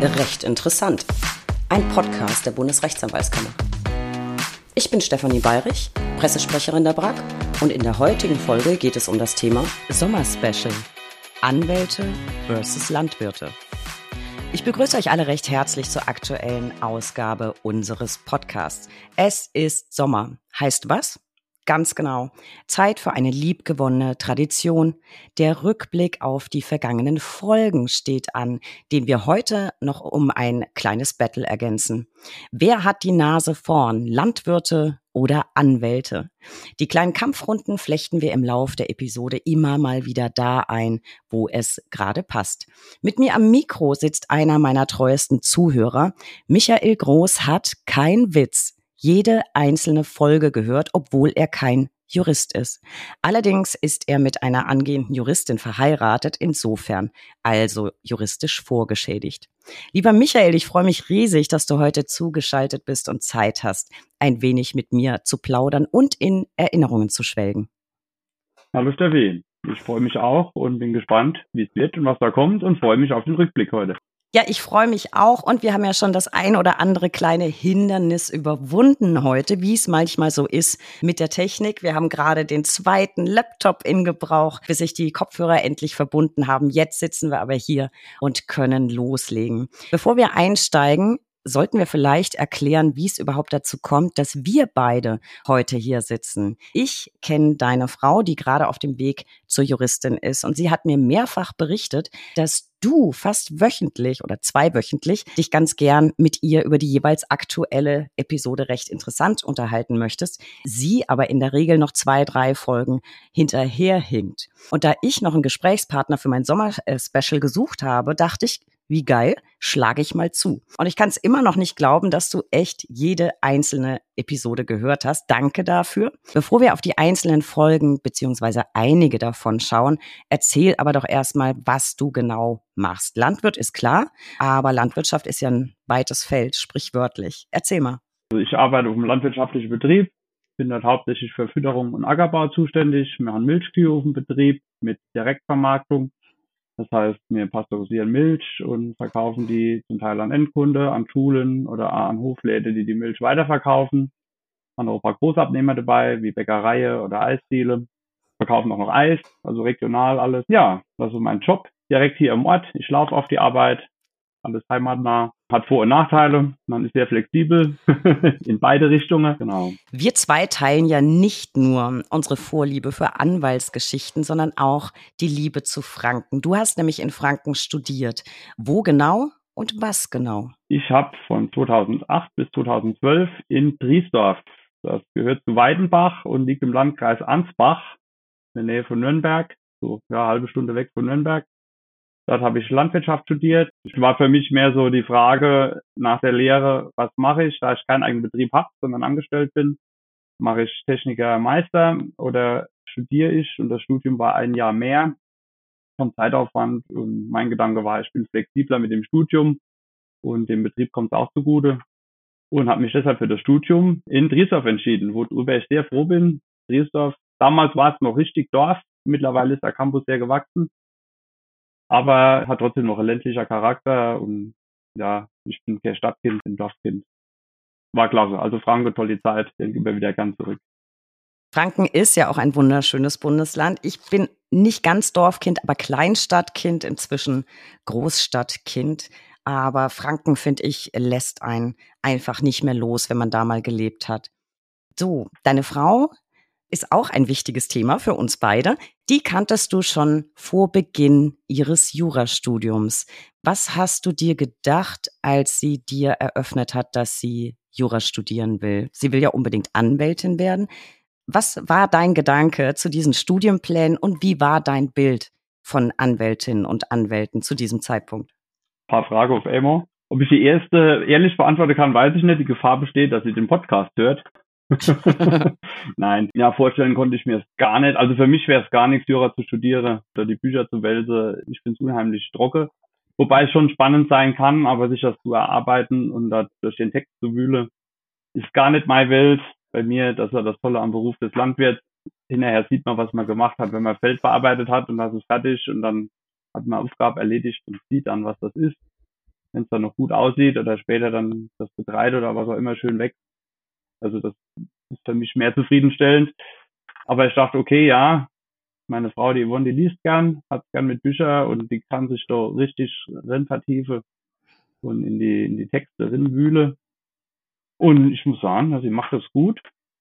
Recht interessant. Ein Podcast der Bundesrechtsanwaltskammer. Ich bin Stefanie Bayrich, Pressesprecherin der BRAG, und in der heutigen Folge geht es um das Thema Sommerspecial: Anwälte versus Landwirte. Ich begrüße euch alle recht herzlich zur aktuellen Ausgabe unseres Podcasts. Es ist Sommer. Heißt was? Ganz genau. Zeit für eine liebgewonnene Tradition. Der Rückblick auf die vergangenen Folgen steht an, den wir heute noch um ein kleines Battle ergänzen. Wer hat die Nase vorn? Landwirte oder Anwälte? Die kleinen Kampfrunden flechten wir im Lauf der Episode immer mal wieder da ein, wo es gerade passt. Mit mir am Mikro sitzt einer meiner treuesten Zuhörer. Michael Groß hat, kein Witz, jede einzelne Folge gehört, obwohl er kein Jurist ist. Allerdings ist er mit einer angehenden Juristin verheiratet, insofern also juristisch vorgeschädigt. Lieber Michael, ich freue mich riesig, dass du heute zugeschaltet bist und Zeit hast, ein wenig mit mir zu plaudern und in Erinnerungen zu schwelgen. Hallo Steffi, ich freue mich auch und bin gespannt, wie es wird und was da kommt, und freue mich auf den Rückblick heute. Ja, ich freue mich auch, und wir haben ja schon das ein oder andere kleine Hindernis überwunden heute, wie es manchmal so ist mit der Technik. Wir haben gerade den zweiten Laptop in Gebrauch, bis sich die Kopfhörer endlich verbunden haben. Jetzt sitzen wir aber hier und können loslegen. Bevor wir einsteigen, sollten wir vielleicht erklären, wie es überhaupt dazu kommt, dass wir beide heute hier sitzen. Ich kenne deine Frau, die gerade auf dem Weg zur Juristin ist, und sie hat mir mehrfach berichtet, dass du fast wöchentlich oder zweiwöchentlich dich ganz gern mit ihr über die jeweils aktuelle Episode Recht interessant unterhalten möchtest, sie aber in der Regel noch 2, 3 Folgen hinterherhinkt. Und da ich noch einen Gesprächspartner für mein Sommer-Special gesucht habe, dachte ich, wie geil, schlage ich mal zu. Und ich kann es immer noch nicht glauben, dass du echt jede einzelne Episode gehört hast. Danke dafür. Bevor wir auf die einzelnen Folgen beziehungsweise einige davon schauen, erzähl aber doch erstmal, was du genau machst. Landwirt ist klar, aber Landwirtschaft ist ja ein weites Feld, sprichwörtlich. Erzähl mal. Also ich arbeite auf einem landwirtschaftlichen Betrieb, bin dort hauptsächlich für Fütterung und Ackerbau zuständig. Wir haben Milchkühe auf dem Betrieb mit Direktvermarktung. Das heißt, wir pasteurisieren Milch und verkaufen die zum Teil an Endkunde, an Schulen oder an Hofläden, die die Milch weiterverkaufen. Haben auch ein paar Großabnehmer dabei, wie Bäckereien oder Eisdiele. Verkaufen auch noch Eis, also regional alles. Ja, das ist mein Job, direkt hier im Ort. Ich laufe auf die Arbeit, alles heimatnah. Hat Vor- und Nachteile. Man ist sehr flexibel in beide Richtungen. Genau. Wir zwei teilen ja nicht nur unsere Vorliebe für Anwaltsgeschichten, sondern auch die Liebe zu Franken. Du hast nämlich in Franken studiert. Wo genau und was genau? Ich habe von 2008 bis 2012 in Driesdorf, das gehört zu Weidenbach und liegt im Landkreis Ansbach, in der Nähe von Nürnberg, so ja, halbe Stunde weg von Nürnberg. Dort habe ich Landwirtschaft studiert. Es war für mich mehr so die Frage nach der Lehre, was mache ich, da ich keinen eigenen Betrieb habe, sondern angestellt bin. Mache ich Techniker Meister oder studiere ich? Und das Studium war ein Jahr mehr vom Zeitaufwand. Und mein Gedanke war, ich bin flexibler mit dem Studium und dem Betrieb kommt es auch zugute. Und habe mich deshalb für das Studium in Driesdorf entschieden, worüber ich sehr froh bin. Driesdorf, damals war es noch richtig Dorf, mittlerweile ist der Campus sehr gewachsen. Aber hat trotzdem noch ein ländlicher Charakter, und ja, ich bin kein Stadtkind, bin Dorfkind. War klasse. Also Franken, tolle Zeit, denke immer wieder gern zurück. Franken ist ja auch ein wunderschönes Bundesland. Ich bin nicht ganz Dorfkind, aber Kleinstadtkind, inzwischen Großstadtkind. Aber Franken, finde ich, lässt einen einfach nicht mehr los, wenn man da mal gelebt hat. So, deine Frau ist auch ein wichtiges Thema für uns beide. Die kanntest du schon vor Beginn ihres Jurastudiums. Was hast du dir gedacht, als sie dir eröffnet hat, dass sie Jura studieren will? Sie will ja unbedingt Anwältin werden. Was war dein Gedanke zu diesen Studienplänen und wie war dein Bild von Anwältinnen und Anwälten zu diesem Zeitpunkt? Ein paar Fragen auf einmal. Ob ich die erste ehrlich beantworten kann, weiß ich nicht. Die Gefahr besteht, dass sie den Podcast hört. Nein, ja, vorstellen konnte ich mir es gar nicht. Also für mich wäre es gar nichts, Jura zu studieren oder die Bücher zu wälzen. Ich finde es unheimlich trocken. Wobei es schon spannend sein kann, aber sich das zu erarbeiten und da durch den Text zu wühlen, ist gar nicht meine Welt. Bei mir, das war das Tolle am Beruf des Landwirts. Hinterher sieht man, was man gemacht hat, wenn man Feld bearbeitet hat, und das ist fertig, und dann hat man Aufgabe erledigt und sieht dann, was das ist. wenn es dann noch gut aussieht oder später dann das Getreide oder was auch immer schön wächst. Also das ist für mich mehr zufriedenstellend. Aber ich dachte, okay, ja, meine Frau, die Yvonne, die liest gern, hat gern mit Büchern und die kann sich da richtig rein vertiefen und in die Texte wühle. Und ich muss sagen, also sie macht das gut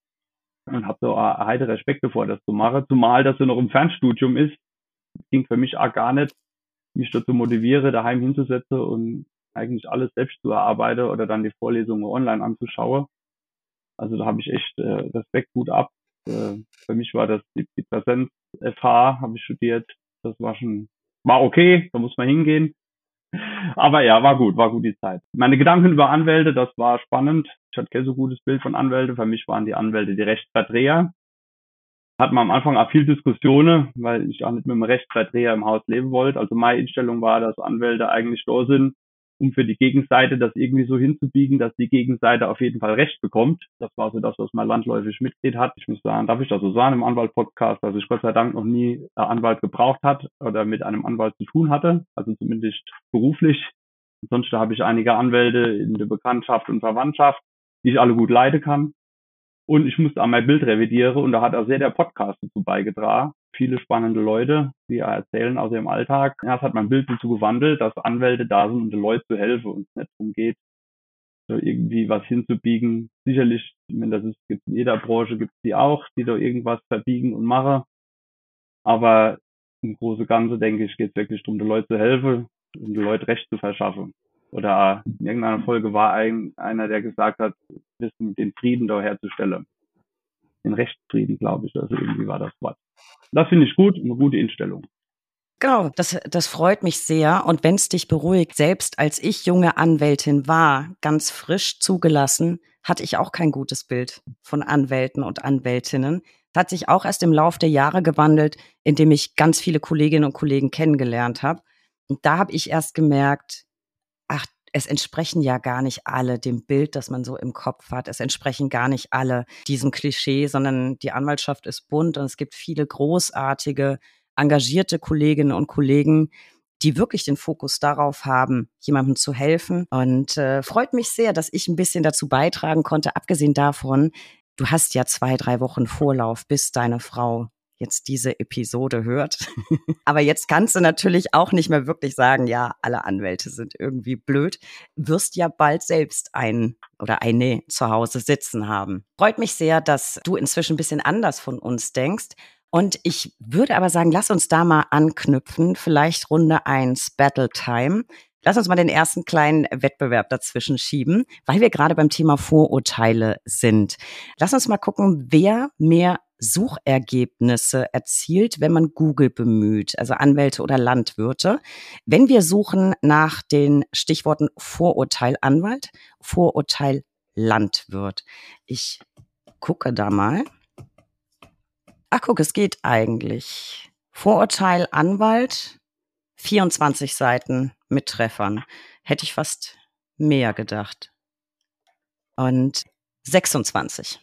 und habe so heiter Respekt davor, das zu machen. Zumal das ja noch im Fernstudium ist, ging für mich auch gar nicht, mich dazu motiviere, daheim hinzusetzen und eigentlich alles selbst zu erarbeiten oder dann die Vorlesungen online anzuschauen. Also da habe ich echt Respekt, gut ab. Für mich war das die Präsenz-FH, habe ich studiert. Das war okay, da muss man hingehen. Aber ja, war gut die Zeit. Meine Gedanken über Anwälte, das war spannend. Ich hatte kein so gutes Bild von Anwälten. Für mich waren die Anwälte die Rechtsverdreher. Hatten wir am Anfang auch viel Diskussionen, weil ich auch nicht mit einem Rechtsverdreher im Haus leben wollte. Also meine Einstellung war, dass Anwälte eigentlich da sind, um für die Gegenseite das irgendwie so hinzubiegen, dass die Gegenseite auf jeden Fall Recht bekommt. Das war so das, was man landläufig mitgeht hat. Ich muss sagen, darf ich das so sagen im Anwalt-Podcast, dass ich Gott sei Dank noch nie einen Anwalt gebraucht hat oder mit einem Anwalt zu tun hatte, also zumindest beruflich. Sonst habe ich einige Anwälte in der Bekanntschaft und Verwandtschaft, die ich alle gut leiden kann. Und ich musste auch mein Bild revidieren und da hat auch sehr der Podcast dazu beigetragen. Viele spannende Leute, die erzählen aus ihrem Alltag. Ja, es hat mein Bild dazu gewandelt, dass Anwälte da sind, um den Leuten zu helfen und es nicht darum geht, so irgendwie was hinzubiegen. Sicherlich, ich meine, gibt in jeder Branche, gibt es die auch, die da irgendwas verbiegen und machen. Aber im Großen und Ganzen, denke ich, geht es wirklich darum, den Leuten zu helfen und den Leuten Recht zu verschaffen. Oder in irgendeiner Folge war einer, der gesagt hat, wissen, den Frieden da herzustellen. Den Rechtsfrieden, glaube ich. Also irgendwie war das Wort. Das finde ich gut, eine gute Einstellung. Genau, das freut mich sehr. Und wenn es dich beruhigt, selbst als ich junge Anwältin war, ganz frisch zugelassen, hatte ich auch kein gutes Bild von Anwälten und Anwältinnen. Das hat sich auch erst im Laufe der Jahre gewandelt, indem ich ganz viele Kolleginnen und Kollegen kennengelernt habe. Und da habe ich erst gemerkt, ach, es entsprechen ja gar nicht alle dem Bild, das man so im Kopf hat. Es entsprechen gar nicht alle diesem Klischee, sondern die Anwaltschaft ist bunt und es gibt viele großartige, engagierte Kolleginnen und Kollegen, die wirklich den Fokus darauf haben, jemandem zu helfen. Und freut mich sehr, dass ich ein bisschen dazu beitragen konnte. Abgesehen davon, du hast ja 2-3 Wochen Vorlauf, bis deine Frau jetzt diese Episode hört. Aber jetzt kannst du natürlich auch nicht mehr wirklich sagen, ja, alle Anwälte sind irgendwie blöd. Wirst ja bald selbst einen oder eine zu Hause sitzen haben. Freut mich sehr, dass du inzwischen ein bisschen anders von uns denkst. Und ich würde aber sagen, lass uns da mal anknüpfen. Vielleicht Runde 1, Battle Time. Lass uns mal den ersten kleinen Wettbewerb dazwischen schieben, weil wir gerade beim Thema Vorurteile sind. Lass uns mal gucken, wer mehr Suchergebnisse erzielt, wenn man Google bemüht, also Anwälte oder Landwirte. Wenn wir suchen nach den Stichworten Vorurteil Anwalt, Vorurteil Landwirt. Ich gucke da mal. Ach, guck, es geht eigentlich. Vorurteil Anwalt, 24 Seiten mit Treffern. Hätte ich fast mehr gedacht. Und 26.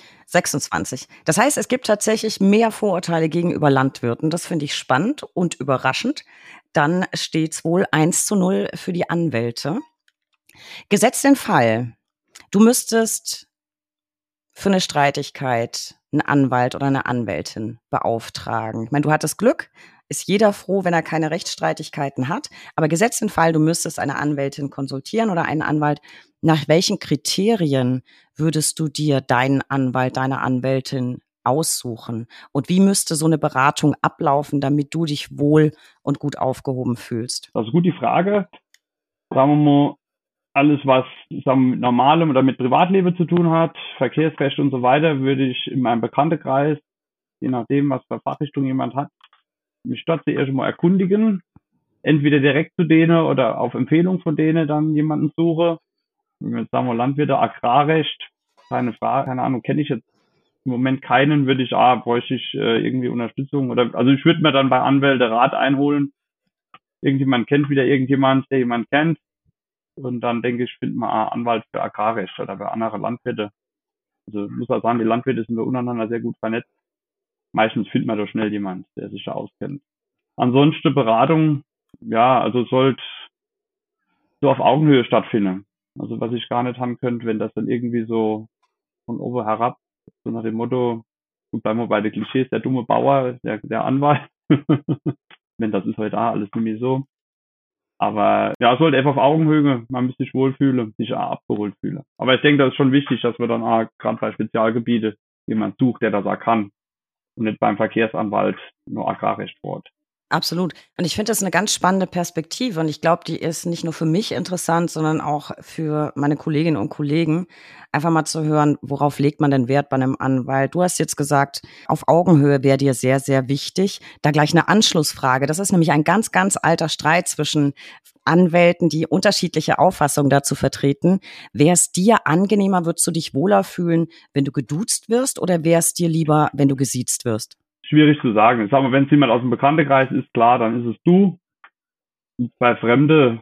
26. Das heißt, es gibt tatsächlich mehr Vorurteile gegenüber Landwirten. Das finde ich spannend und überraschend. Dann steht's wohl 1:0 für die Anwälte. Gesetzt den Fall, du müsstest für eine Streitigkeit einen Anwalt oder eine Anwältin beauftragen. Ich meine, du hattest Glück, ist jeder froh, wenn er keine Rechtsstreitigkeiten hat. Aber gesetzt den Fall, du müsstest eine Anwältin konsultieren oder einen Anwalt. Nach welchen Kriterien würdest du dir deinen Anwalt, deine Anwältin aussuchen? Und wie müsste so eine Beratung ablaufen, damit du dich wohl und gut aufgehoben fühlst? Das ist gut die Frage. Sagen wir mal, alles, was mit normalem oder mit Privatleben zu tun hat, Verkehrsrecht und so weiter, würde ich in meinem Bekanntenkreis, je nachdem, was für Fachrichtung jemand hat, mich dort zuerst mal erkundigen. Entweder direkt zu denen oder auf Empfehlung von denen dann jemanden suche. Wenn wir jetzt sagen wir Landwirte, Agrarrecht, keine Frage, keine Ahnung, kenne ich jetzt im Moment keinen, bräuchte ich irgendwie Unterstützung oder, also ich würde mir dann bei Anwälte Rat einholen. Irgendjemand kennt wieder irgendjemand, der jemand kennt. Und dann denke ich, findet man einen Anwalt für Agrarrecht oder für andere Landwirte. Also ich muss auch sagen, die Landwirte sind wir untereinander sehr gut vernetzt. Meistens findet man da schnell jemand, der sich da auskennt. Ansonsten Beratung, ja, also so auf Augenhöhe stattfindet. Also was ich gar nicht haben könnte, wenn das dann irgendwie so von oben herab, so nach dem Motto, gut, bleiben wir bei den Klischees, der dumme Bauer, der Anwalt. Wenn das ist heute auch alles nicht mehr so. Aber ja, es sollte einfach auf Augenhöhe, man müsste sich wohlfühlen, sich auch abgeholt fühlen. Aber ich denke, das ist schon wichtig, dass man dann auch gerade bei Spezialgebiete jemand sucht, der das auch kann und nicht beim Verkehrsanwalt nur Agrarrecht bohrt. Absolut. Und ich finde das eine ganz spannende Perspektive und ich glaube, die ist nicht nur für mich interessant, sondern auch für meine Kolleginnen und Kollegen, einfach mal zu hören, worauf legt man denn Wert bei einem Anwalt? Du hast jetzt gesagt, auf Augenhöhe wäre dir sehr, sehr wichtig. Da gleich eine Anschlussfrage. Das ist nämlich ein ganz, ganz alter Streit zwischen Anwälten, die unterschiedliche Auffassungen dazu vertreten. Wäre es dir angenehmer, würdest du dich wohler fühlen, wenn du geduzt wirst oder wäre es dir lieber, wenn du gesiezt wirst? Schwierig zu sagen. Ich sag mal, wenn es jemand aus dem Bekanntenkreis ist, klar, dann ist es du. Und bei Fremde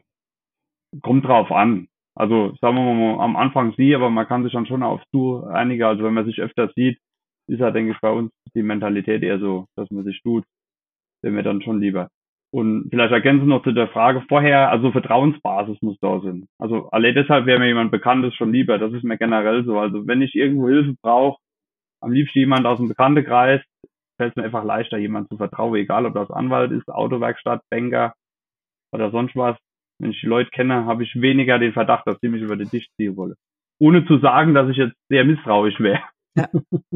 kommt drauf an. Also sagen wir mal am Anfang sie, aber man kann sich dann schon auf du einigen. Also wenn man sich öfter sieht, ist ja, denke ich, bei uns die Mentalität eher so, dass man sich tut, wäre mir dann schon lieber. Und vielleicht ergänzen noch zu der Frage vorher, also Vertrauensbasis muss da sein. Also allein deshalb wäre mir jemand Bekanntes schon lieber. Das ist mir generell so. Also wenn ich irgendwo Hilfe brauche, am liebsten jemand aus dem Bekanntenkreis, fällt es mir einfach leichter, jemand zu vertrauen, egal ob das Anwalt ist, Autowerkstatt, Banker oder sonst was. Wenn ich die Leute kenne, habe ich weniger den Verdacht, dass die mich über den Tisch ziehen wollen. Ohne zu sagen, dass ich jetzt sehr misstrauisch wäre. Ja.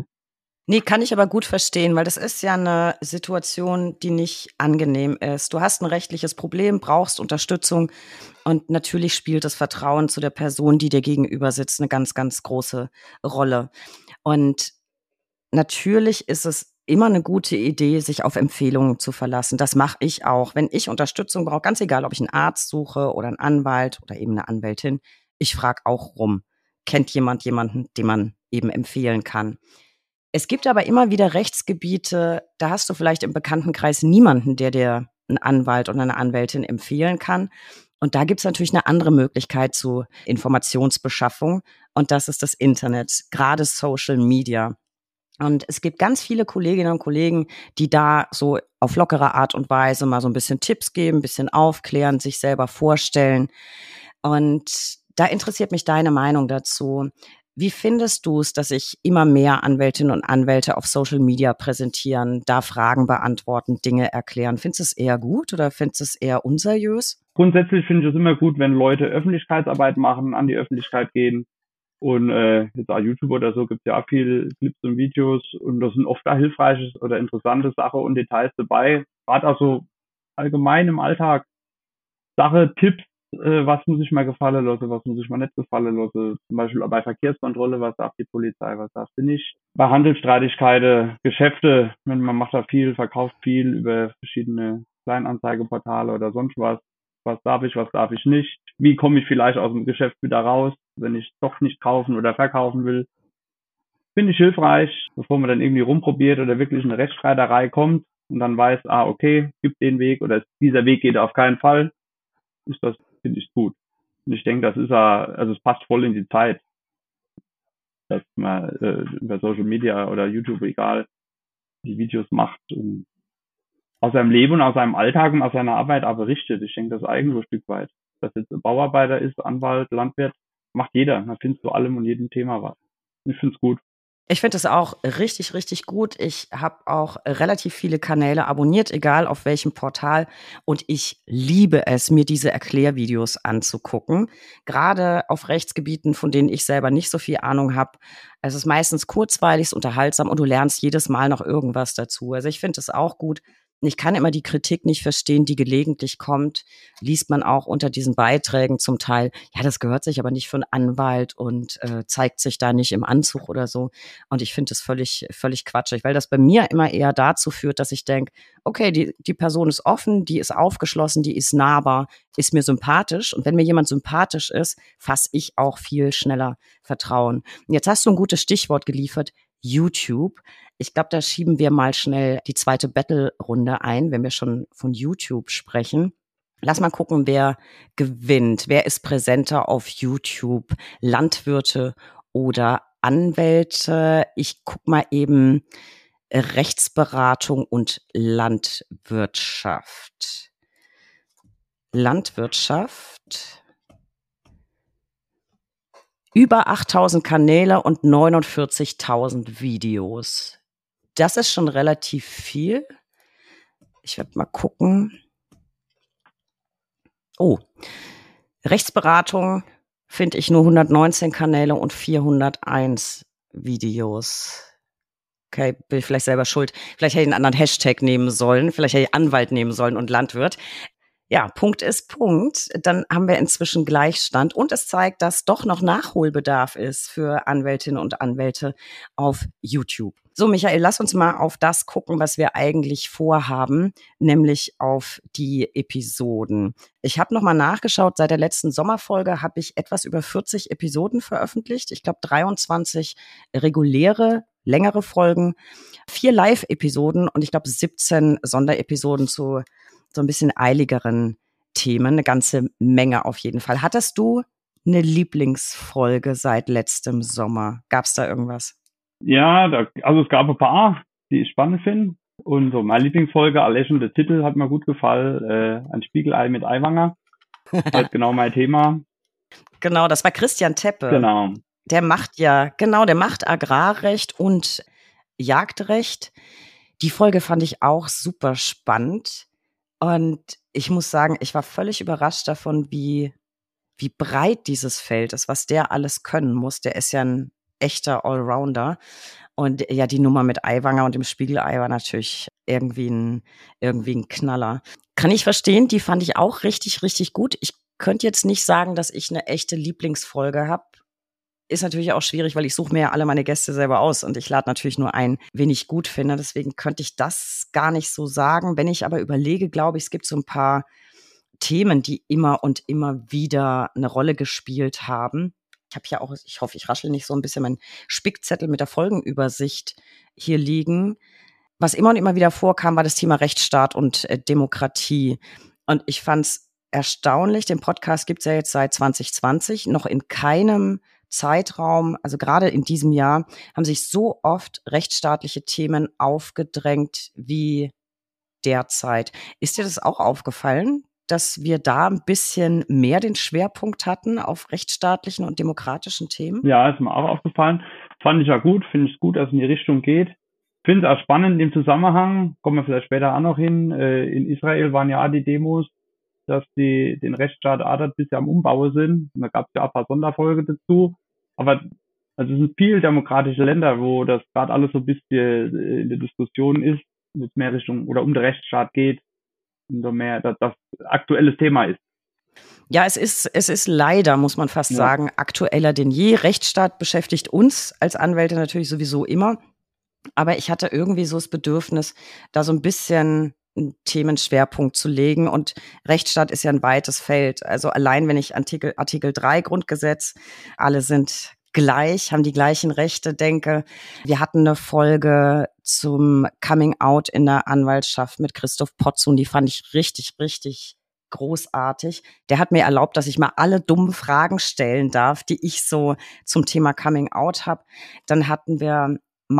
Nee, kann ich aber gut verstehen, weil das ist ja eine Situation, die nicht angenehm ist. Du hast ein rechtliches Problem, brauchst Unterstützung und natürlich spielt das Vertrauen zu der Person, die dir gegenüber sitzt, eine ganz, ganz große Rolle. Und natürlich ist es immer eine gute Idee, sich auf Empfehlungen zu verlassen. Das mache ich auch. Wenn ich Unterstützung brauche, ganz egal, ob ich einen Arzt suche oder einen Anwalt oder eben eine Anwältin, ich frage auch rum. Kennt jemand jemanden, den man eben empfehlen kann? Es gibt aber immer wieder Rechtsgebiete, da hast du vielleicht im Bekanntenkreis niemanden, der dir einen Anwalt oder eine Anwältin empfehlen kann. Und da gibt's natürlich eine andere Möglichkeit zu Informationsbeschaffung und das ist das Internet, gerade Social Media. Und es gibt ganz viele Kolleginnen und Kollegen, die da so auf lockere Art und Weise mal so ein bisschen Tipps geben, ein bisschen aufklären, sich selber vorstellen. Und da interessiert mich deine Meinung dazu. Wie findest du es, dass sich immer mehr Anwältinnen und Anwälte auf Social Media präsentieren, da Fragen beantworten, Dinge erklären? Findest du es eher gut oder findest du es eher unseriös? Grundsätzlich finde ich es immer gut, wenn Leute Öffentlichkeitsarbeit machen, an die Öffentlichkeit gehen. Und jetzt auch YouTube oder so gibt es ja auch viele Clips und Videos und da sind oft auch hilfreiche oder interessante Sachen und Details dabei. Gerade auch so allgemein im Alltag Sache, Tipps, was muss ich mal gefallen lassen, was muss ich mal nicht gefallen lassen. Zum Beispiel bei Verkehrskontrolle, was darf die Polizei, was darf sie nicht. Bei Handelsstreitigkeiten, Geschäfte, wenn man macht da viel, verkauft viel über verschiedene Kleinanzeigeportale oder sonst was. Was darf ich nicht? Wie komme ich vielleicht aus dem Geschäft wieder raus, wenn ich doch nicht kaufen oder verkaufen will? Finde ich hilfreich, bevor man dann irgendwie rumprobiert oder wirklich in eine Rechtsstreiterei kommt und dann weiß, okay, gibt den Weg oder dieser Weg geht auf keinen Fall, ist das, finde ich gut. Und ich denke, das ist ja, also es passt voll in die Zeit, dass man über Social Media oder YouTube, egal, die Videos macht und aus seinem Leben und aus seinem Alltag und aus seiner Arbeit aber berichtet. Ich denke, das ist eigentlich so ein Stück weit. Dass jetzt ein Bauarbeiter ist, Anwalt, Landwirt, macht jeder. Da findest du allem und jedem Thema was. Ich finde es gut. Ich finde es auch richtig, richtig gut. Ich habe auch relativ viele Kanäle abonniert, egal auf welchem Portal. Und ich liebe es, mir diese Erklärvideos anzugucken. Gerade auf Rechtsgebieten, von denen ich selber nicht so viel Ahnung habe. Es ist meistens kurzweilig, unterhaltsam und du lernst jedes Mal noch irgendwas dazu. Also ich finde es auch gut. Ich kann immer die Kritik nicht verstehen, die gelegentlich kommt. Liest man auch unter diesen Beiträgen zum Teil, ja, das gehört sich aber nicht für einen Anwalt und zeigt sich da nicht im Anzug oder so. Und ich finde das völlig, völlig quatschig, weil das bei mir immer eher dazu führt, dass ich denke, okay, die Person ist offen, die ist aufgeschlossen, die ist nahbar, ist mir sympathisch. Und wenn mir jemand sympathisch ist, fasse ich auch viel schneller Vertrauen. Und jetzt hast du ein gutes Stichwort geliefert, YouTube. Ich glaube, da schieben wir mal schnell die zweite Battle-Runde ein, wenn wir schon von YouTube sprechen. Lass mal gucken, wer gewinnt. Wer ist präsenter auf YouTube? Landwirte oder Anwälte? Ich guck mal eben Rechtsberatung und Landwirtschaft. Landwirtschaft. Über 8.000 Kanäle und 49.000 Videos. Das ist schon relativ viel. Ich werde mal gucken. Oh, Rechtsberatung finde ich nur 119 Kanäle und 401 Videos. Okay, bin ich vielleicht selber schuld. Vielleicht hätte ich einen anderen Hashtag nehmen sollen. Vielleicht hätte ich Anwalt nehmen sollen und Landwirt. Ja, Punkt ist Punkt. Dann haben wir inzwischen Gleichstand und es zeigt, dass doch noch Nachholbedarf ist für Anwältinnen und Anwälte auf YouTube. So, Michael, lass uns mal auf das gucken, was wir eigentlich vorhaben, nämlich auf die Episoden. Ich habe nochmal nachgeschaut, seit der letzten Sommerfolge habe ich etwas über 40 Episoden veröffentlicht. Ich glaube 23 reguläre, längere Folgen, 4 Live-Episoden und ich glaube 17 Sonderepisoden zu so ein bisschen eiligeren Themen, eine ganze Menge auf jeden Fall. Hattest du eine Lieblingsfolge seit letztem Sommer? Gab es da irgendwas? Ja, also es gab ein paar, die ich spannend finde. Und so meine Lieblingsfolge, allein der Titel hat mir gut gefallen. Ein Spiegelei mit Aiwanger. Halt genau mein Thema. Genau, das war Christian Teppe. Genau. Der macht Agrarrecht und Jagdrecht. Die Folge fand ich auch super spannend. Und ich muss sagen, ich war völlig überrascht davon, wie breit dieses Feld ist, was der alles können muss. Der ist ja ein echter Allrounder. Und ja, die Nummer mit Aiwanger und dem Spiegelei war natürlich irgendwie ein Knaller. Kann ich verstehen, die fand ich auch richtig, richtig gut. Ich könnte jetzt nicht sagen, dass ich eine echte Lieblingsfolge habe. Ist natürlich auch schwierig, weil ich suche mir ja alle meine Gäste selber aus und ich lade natürlich nur ein, wen ich gut finde. Deswegen könnte ich das gar nicht so sagen. Wenn ich aber überlege, glaube ich, es gibt so ein paar Themen, die immer und immer wieder eine Rolle gespielt haben. Ich habe ja auch, ich hoffe, ich raschel nicht so ein bisschen meinen Spickzettel mit der Folgenübersicht hier liegen. Was immer und immer wieder vorkam, war das Thema Rechtsstaat und Demokratie. Und ich fand es erstaunlich, den Podcast gibt es ja jetzt seit 2020, noch in keinem Zeitraum, also gerade in diesem Jahr, haben sich so oft rechtsstaatliche Themen aufgedrängt wie derzeit. Ist dir das auch aufgefallen, dass wir da ein bisschen mehr den Schwerpunkt hatten auf rechtsstaatlichen und demokratischen Themen? Ja, ist mir auch aufgefallen. Fand ich ja gut, finde ich gut, dass es in die Richtung geht. Finde es auch spannend im Zusammenhang, kommen wir vielleicht später auch noch hin. In Israel waren ja auch die Demos, dass die den Rechtsstaat Adat bisher am Umbauen sind. Und da gab es ja auch ein paar Sonderfolgen dazu. Aber also es sind viele demokratische Länder, wo das gerade alles so ein bisschen in der Diskussion ist, wenn es mehr Richtung oder um den Rechtsstaat geht, und so mehr das aktuelles Thema ist. Ja, es ist leider, muss man fast Ja. sagen, aktueller denn je. Rechtsstaat beschäftigt uns als Anwälte natürlich sowieso immer. Aber ich hatte irgendwie so das Bedürfnis, da so ein bisschen einen Themenschwerpunkt zu legen. Und Rechtsstaat ist ja ein weites Feld. Also allein, wenn ich Artikel 3 Grundgesetz, alle sind gleich, haben die gleichen Rechte, denke. Wir hatten eine Folge zum Coming Out in der Anwaltschaft mit Christoph Potzun, die fand ich richtig, richtig großartig. Der hat mir erlaubt, dass ich mal alle dummen Fragen stellen darf, die ich so zum Thema Coming Out habe. Dann hatten wir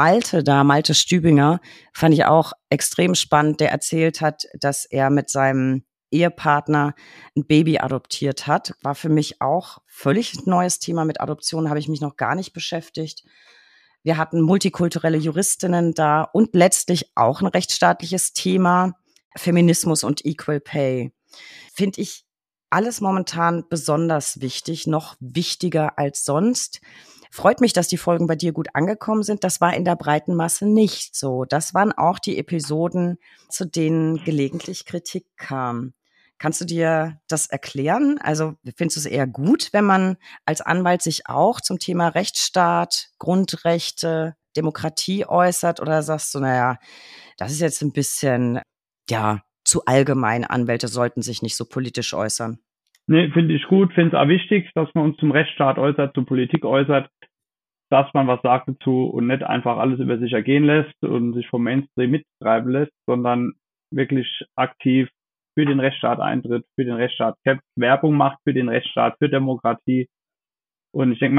Malte Stübinger, fand ich auch extrem spannend, der erzählt hat, dass er mit seinem Ehepartner ein Baby adoptiert hat. War für mich auch völlig neues Thema. Mit Adoption habe ich mich noch gar nicht beschäftigt. Wir hatten multikulturelle Juristinnen da und letztlich auch ein rechtsstaatliches Thema, Feminismus und Equal Pay. Finde ich alles momentan besonders wichtig, noch wichtiger als sonst. Freut mich, dass die Folgen bei dir gut angekommen sind. Das war in der breiten Masse nicht so. Das waren auch die Episoden, zu denen gelegentlich Kritik kam. Kannst du dir das erklären? Also findest du es eher gut, wenn man als Anwalt sich auch zum Thema Rechtsstaat, Grundrechte, Demokratie äußert? Oder sagst du, naja, das ist jetzt ein bisschen, ja, zu allgemein. Anwälte sollten sich nicht so politisch äußern? Nee, finde ich gut, finde es auch wichtig, dass man uns zum Rechtsstaat äußert, zur Politik äußert, dass man was sagt dazu und nicht einfach alles über sich ergehen lässt und sich vom Mainstream mittreiben lässt, sondern wirklich aktiv für den Rechtsstaat eintritt, für den Rechtsstaat kämpft, Werbung macht für den Rechtsstaat, für Demokratie. Und ich denke,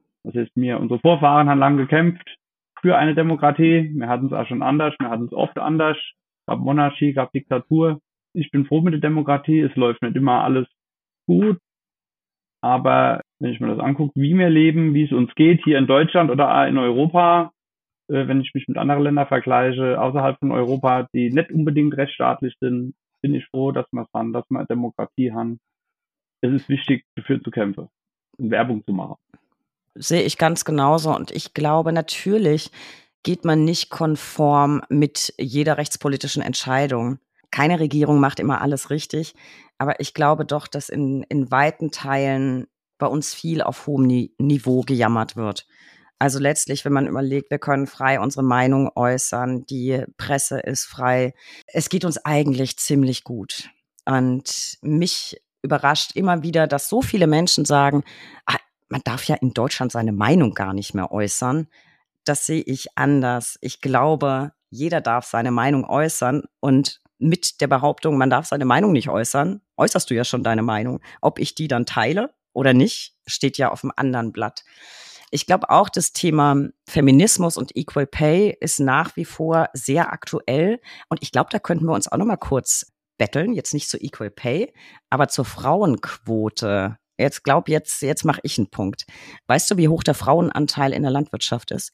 unsere Vorfahren haben lange gekämpft für eine Demokratie. Wir hatten es auch schon anders, wir hatten es oft anders. Gab Monarchie, gab Diktatur. Ich bin froh mit der Demokratie. Es läuft nicht immer alles gut. Aber wenn ich mir das angucke, wie wir leben, wie es uns geht, hier in Deutschland oder in Europa, wenn ich mich mit anderen Ländern vergleiche, außerhalb von Europa, die nicht unbedingt rechtsstaatlich sind, bin ich froh, dass wir es haben, dass wir Demokratie haben. Es ist wichtig, dafür zu kämpfen und Werbung zu machen. Sehe ich ganz genauso. Und ich glaube, natürlich geht man nicht konform mit jeder rechtspolitischen Entscheidung. Keine Regierung macht immer alles richtig. Aber ich glaube doch, dass in weiten Teilen bei uns viel auf hohem Niveau gejammert wird. Also letztlich, wenn man überlegt, wir können frei unsere Meinung äußern, die Presse ist frei. Es geht uns eigentlich ziemlich gut. Und mich überrascht immer wieder, dass so viele Menschen sagen, man darf ja in Deutschland seine Meinung gar nicht mehr äußern. Das sehe ich anders. Ich glaube, jeder darf seine Meinung äußern und mit der Behauptung, man darf seine Meinung nicht äußern, äußerst du ja schon deine Meinung. Ob ich die dann teile oder nicht, steht ja auf dem anderen Blatt. Ich glaube auch, das Thema Feminismus und Equal Pay ist nach wie vor sehr aktuell. Und ich glaube, da könnten wir uns auch noch mal kurz betteln. Jetzt nicht zu Equal Pay, aber zur Frauenquote. Jetzt mache ich einen Punkt. Weißt du, wie hoch der Frauenanteil in der Landwirtschaft ist?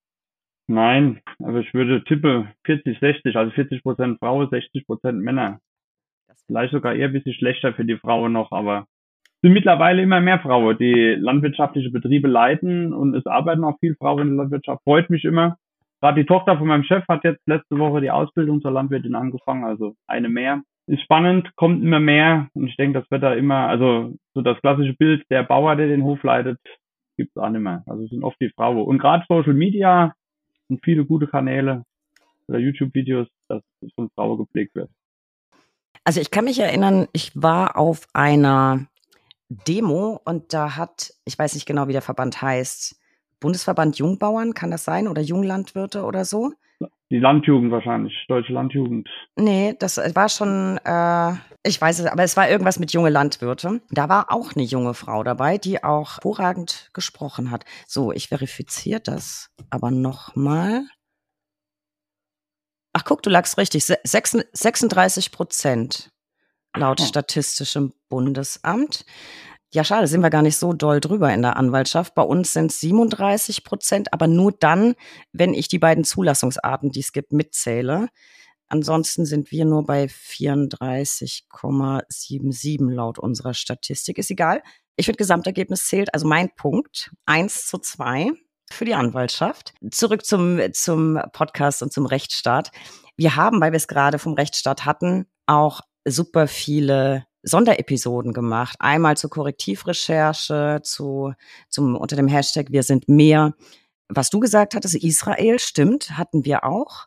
Nein, also ich würde tippe 40-60, also 40% Frauen, 60% Männer. Vielleicht sogar eher ein bisschen schlechter für die Frauen noch, aber es sind mittlerweile immer mehr Frauen, die landwirtschaftliche Betriebe leiten und es arbeiten auch viele Frauen in der Landwirtschaft. Freut mich immer. Gerade die Tochter von meinem Chef hat jetzt letzte Woche die Ausbildung zur Landwirtin angefangen, also eine mehr. Ist spannend, kommt immer mehr und ich denke, das wird da immer, also so das klassische Bild, der Bauer, der den Hof leitet, gibt's auch nicht mehr. Also es sind oft die Frauen. Und gerade Social Media und viele gute Kanäle oder YouTube-Videos, dass es von Frauen gepflegt wird. Also ich kann mich erinnern, ich war auf einer Demo und da hat, ich weiß nicht genau, wie der Verband heißt, Bundesverband Jungbauern, kann das sein? Oder Junglandwirte oder so? Die Landjugend wahrscheinlich, Deutsche Landjugend. Nee, das war schon, ich weiß es, aber es war irgendwas mit junge Landwirte. Da war auch eine junge Frau dabei, die auch hervorragend gesprochen hat. So, ich verifiziere das aber nochmal. Ach guck, du lagst richtig, 36% laut Statistischem Bundesamt. Ja, schade, sind wir gar nicht so doll drüber in der Anwaltschaft. Bei uns sind es 37%, aber nur dann, wenn ich die beiden Zulassungsarten, die es gibt, mitzähle. Ansonsten sind wir nur bei 34,77 laut unserer Statistik. Ist egal. Ich finde, Gesamtergebnis zählt. Also mein Punkt, 1:2 für die Anwaltschaft. Zurück zum Podcast und zum Rechtsstaat. Wir haben, weil wir es gerade vom Rechtsstaat hatten, auch super viele Sonderepisoden gemacht. Einmal zur Korrektivrecherche, unter dem Hashtag Wir sind mehr. Was du gesagt hattest, Israel, stimmt, hatten wir auch.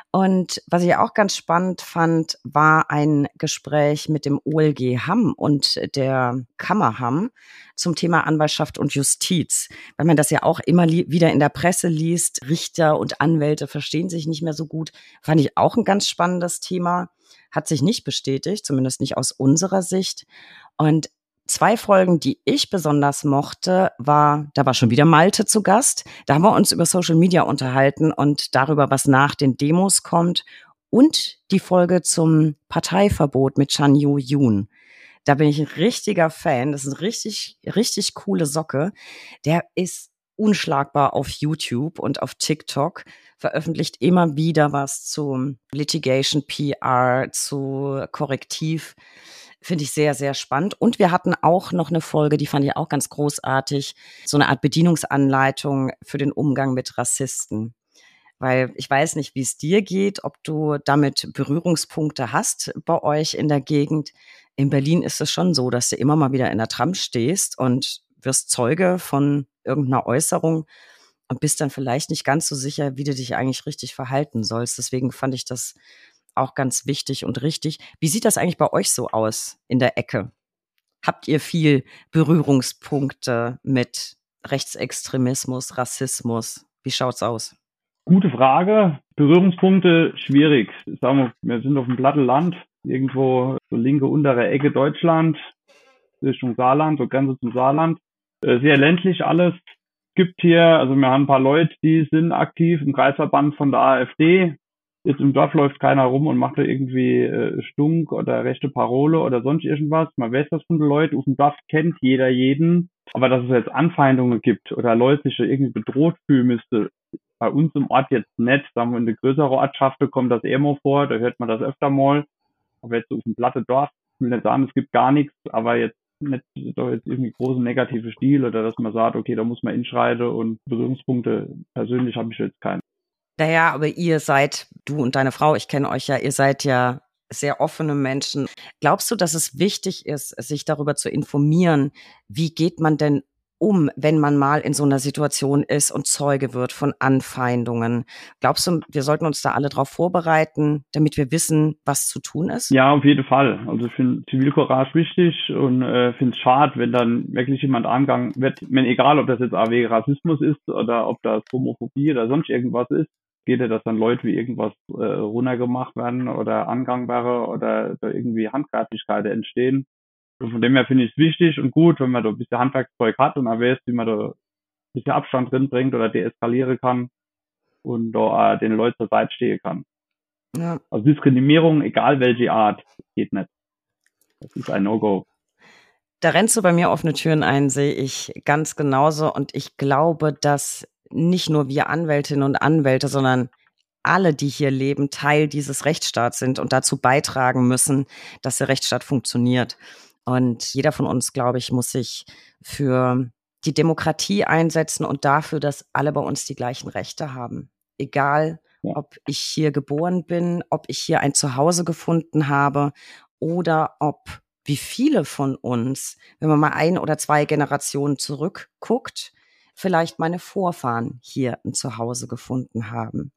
Und was ich auch ganz spannend fand, war ein Gespräch mit dem OLG Hamm und der Kammer Hamm zum Thema Anwaltschaft und Justiz. Weil man das ja auch immer wieder in der Presse liest, Richter und Anwälte verstehen sich nicht mehr so gut. Fand ich auch ein ganz spannendes Thema. Hat sich nicht bestätigt, zumindest nicht aus unserer Sicht. Und 2 Folgen, die ich besonders mochte, da war schon wieder Malte zu Gast. Da haben wir uns über Social Media unterhalten und darüber, was nach den Demos kommt. Und die Folge zum Parteiverbot mit Chan Yu-Jun. Da bin ich ein richtiger Fan. Das ist eine richtig, richtig coole Socke. Der ist unschlagbar auf YouTube und auf TikTok, veröffentlicht immer wieder was zu Litigation PR, zu Korrektiv. Finde ich sehr, sehr spannend. Und wir hatten auch noch eine Folge, die fand ich auch ganz großartig, so eine Art Bedienungsanleitung für den Umgang mit Rassisten. Weil ich weiß nicht, wie es dir geht, ob du damit Berührungspunkte hast bei euch in der Gegend. In Berlin ist es schon so, dass du immer mal wieder in der Tram stehst und wirst Zeuge von irgendeiner Äußerung und bist dann vielleicht nicht ganz so sicher, wie du dich eigentlich richtig verhalten sollst. Deswegen fand ich das auch ganz wichtig und richtig. Wie sieht das eigentlich bei euch so aus in der Ecke? Habt ihr viel Berührungspunkte mit Rechtsextremismus, Rassismus? Wie schaut's aus? Gute Frage. Berührungspunkte schwierig. Sagen wir sind auf dem platten Land, irgendwo so linke untere Ecke Deutschland, Richtung Saarland, so Grenze zum Saarland. Sehr ländlich alles. Gibt hier, also wir haben ein paar Leute, die sind aktiv im Kreisverband von der AfD. jetzt im Dorf läuft keiner rum und macht da irgendwie Stunk oder rechte Parole oder sonst irgendwas. Man weiß das von den Leuten. Auf dem Dorf kennt jeder jeden. Aber dass es jetzt Anfeindungen gibt oder Leute sich irgendwie bedroht fühlen müsste, bei uns im Ort jetzt nicht. Sagen wir, in der größeren Ortschaft kommt das eher mal vor, da hört man das öfter mal. Aber jetzt so auf dem platte Dorf, ich will nicht sagen, es gibt gar nichts, aber jetzt nicht doch jetzt irgendwie großen negative Stil oder dass man sagt, okay, da muss man inschreiten und Berührungspunkte persönlich habe ich jetzt keine. Naja, aber ihr seid, du und deine Frau, ich kenne euch ja, ihr seid ja sehr offene Menschen. Glaubst du, dass es wichtig ist, sich darüber zu informieren, wie geht man denn wenn man mal in so einer Situation ist und Zeuge wird von Anfeindungen? Glaubst du, wir sollten uns da alle drauf vorbereiten, damit wir wissen, was zu tun ist? Ja, auf jeden Fall. Also ich finde Zivilcourage wichtig und finde es schade, wenn dann wirklich jemand angegangen wird, wenn egal, ob das jetzt AW Rassismus ist oder ob das Homophobie oder sonst irgendwas ist, geht ja, dass dann Leute wie irgendwas runtergemacht werden oder angegangen werden oder da irgendwie Handgreiflichkeiten entstehen. Und von dem her finde ich es wichtig und gut, wenn man da ein bisschen Handwerkszeug hat und weiß, wie man da ein bisschen Abstand drin bringt oder deeskalieren kann und da den Leuten zur Seite stehen kann. Ja. Also Diskriminierung, egal welche Art, geht nicht. Das ist ein No-Go. Da rennst du bei mir offene Türen ein, sehe ich ganz genauso. Und ich glaube, dass nicht nur wir Anwältinnen und Anwälte, sondern alle, die hier leben, Teil dieses Rechtsstaats sind und dazu beitragen müssen, dass der Rechtsstaat funktioniert. Und jeder von uns, glaube ich, muss sich für die Demokratie einsetzen und dafür, dass alle bei uns die gleichen Rechte haben. Egal, ob ich hier geboren bin, ob ich hier ein Zuhause gefunden habe oder ob, wie viele von uns, wenn man mal 1 oder 2 Generationen zurückguckt, vielleicht meine Vorfahren hier ein Zuhause gefunden haben.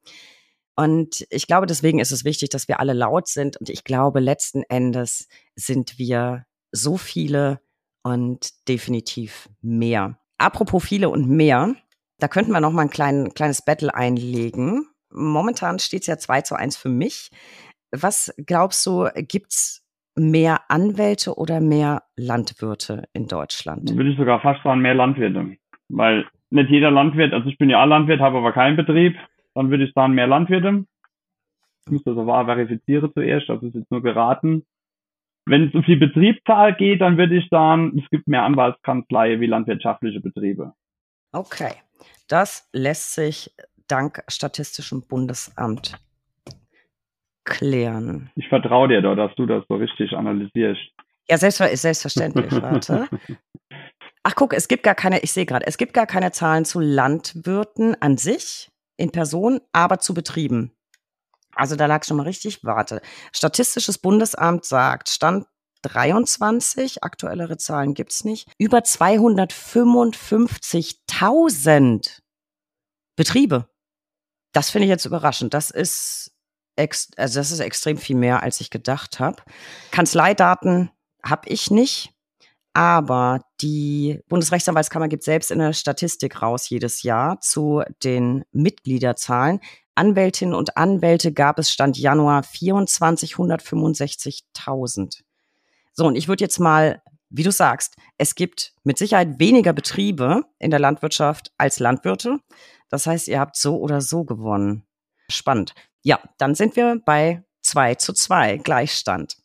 Und ich glaube, deswegen ist es wichtig, dass wir alle laut sind. Und ich glaube, letzten Endes sind wir so viele und definitiv mehr. Apropos viele und mehr, da könnten wir noch mal ein kleines Battle einlegen. Momentan steht es ja 2:1 für mich. Was glaubst du, gibt's mehr Anwälte oder mehr Landwirte in Deutschland? Dann würde ich sogar fast sagen, mehr Landwirte. Weil nicht jeder Landwirt, also ich bin ja auch Landwirt, habe aber keinen Betrieb, dann würde ich sagen, mehr Landwirte. Ich muss das aber verifizieren zuerst, das ist jetzt nur geraten. Wenn es um die Betriebszahl geht, dann würde ich sagen, es gibt mehr Anwaltskanzleien wie landwirtschaftliche Betriebe. Okay, das lässt sich dank Statistischem Bundesamt klären. Ich vertraue dir da, dass du das so richtig analysierst. Ja, selbstverständlich, warte. Ach guck, es gibt gar keine Zahlen zu Landwirten an sich in Person, aber zu Betrieben. Also da lag schon mal richtig, warte. Statistisches Bundesamt sagt, Stand 23, aktuellere Zahlen gibt's nicht, über 255.000 Betriebe. Das finde ich jetzt überraschend. Das ist extrem viel mehr, als ich gedacht habe. Kanzleidaten habe ich nicht, aber die Bundesrechtsanwaltskammer gibt selbst in der Statistik raus jedes Jahr zu den Mitgliederzahlen. Anwältinnen und Anwälte gab es Stand Januar 24 165.000. So, und ich würde jetzt mal, wie du sagst, es gibt mit Sicherheit weniger Betriebe in der Landwirtschaft als Landwirte. Das heißt, ihr habt so oder so gewonnen. Spannend. Ja, dann sind wir bei 2:2, Gleichstand.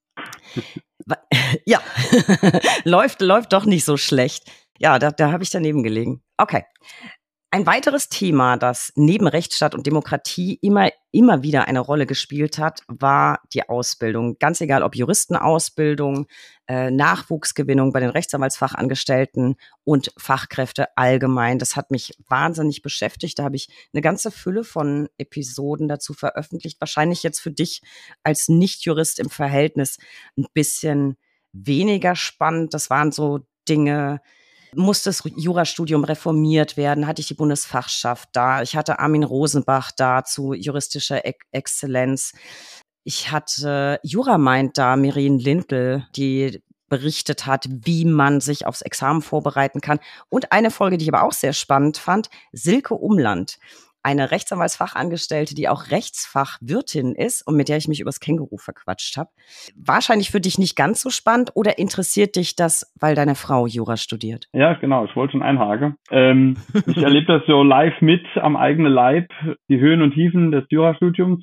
Ja, läuft doch nicht so schlecht. Ja, da habe ich daneben gelegen. Okay. Ein weiteres Thema, das neben Rechtsstaat und Demokratie immer wieder eine Rolle gespielt hat, war die Ausbildung. Ganz egal, ob Juristenausbildung, Nachwuchsgewinnung bei den Rechtsanwaltsfachangestellten und Fachkräfte allgemein. Das hat mich wahnsinnig beschäftigt. Da habe ich eine ganze Fülle von Episoden dazu veröffentlicht. Wahrscheinlich jetzt für dich als Nichtjurist im Verhältnis ein bisschen weniger spannend. Das waren so Dinge. Musste das Jurastudium reformiert werden, hatte ich die Bundesfachschaft da. Ich hatte Armin Rosenbach da zu juristischer Exzellenz. Ich hatte Juramind da, Miriam Lindl, die berichtet hat, wie man sich aufs Examen vorbereiten kann. Und eine Folge, die ich aber auch sehr spannend fand, Silke Umland, eine Rechtsanwaltsfachangestellte, die auch Rechtsfachwirtin ist und mit der ich mich übers Känguru verquatscht habe. Wahrscheinlich für dich nicht ganz so spannend oder interessiert dich das, weil deine Frau Jura studiert? Ja, genau, ich wollte schon einhaken. Ich erlebe das so live mit am eigenen Leib, die Höhen und Tiefen des Jurastudiums.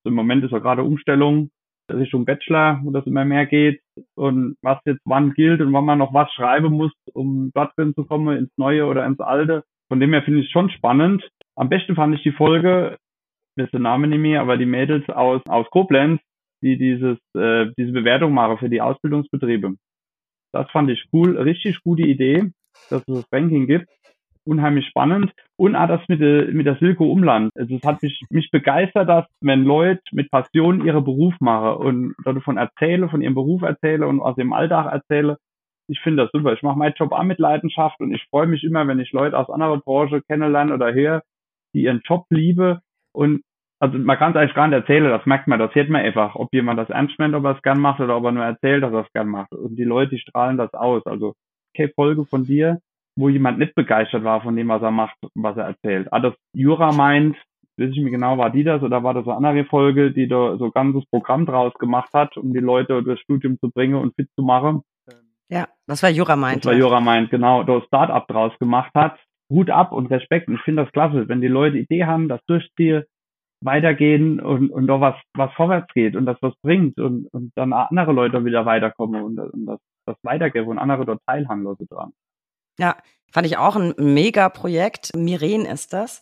im Moment ist ja gerade Umstellung Richtung Bachelor, wo das immer mehr geht und was jetzt wann gilt und wann man noch was schreiben muss, um dort drin zu kommen, ins Neue oder ins Alte. Von dem her finde ich es schon spannend. Am besten fand ich die Folge, mir ist der Name nicht mehr, aber die Mädels aus Koblenz, die diese Bewertung machen für die Ausbildungsbetriebe. Das fand ich cool, richtig gute Idee, dass es das Ranking gibt. Unheimlich spannend. Und auch das mit der Silke Umland. Also es hat mich begeistert, dass wenn Leute mit Passion ihren Beruf machen und davon erzähle, von ihrem Beruf erzähle und aus ihrem Alltag erzähle. Ich finde das super. Ich mache meinen Job auch mit Leidenschaft und ich freue mich immer, wenn ich Leute aus anderer Branche kennenlerne oder höre, die ihren Job liebe. Und also man kann es eigentlich gar nicht erzählen, das merkt man, das hört man einfach, ob jemand das ernst meint, ob er es gern macht oder ob er nur erzählt, dass er es gern macht. Und die Leute, die strahlen das aus. Also keine Folge von dir, wo jemand nicht begeistert war von dem, was er macht, was er erzählt. Das Jura meint, weiß ich nicht genau, war die das oder war das eine andere Folge, die da so ein ganzes Programm draus gemacht hat, um die Leute durchs Studium zu bringen und fit zu machen. Ja, das war Jura meint. Das war Jura meint, genau, da ein Start-up draus gemacht hat. Hut ab und Respekt. Und ich finde das klasse, wenn die Leute Idee haben, das durchziehen, weitergehen und da was vorwärts geht und das was bringt und dann andere Leute wieder weiterkommen und das weitergeben und andere dort teilhaben lassen dran. Ja, fand ich auch ein Mega-Projekt. Miren ist das.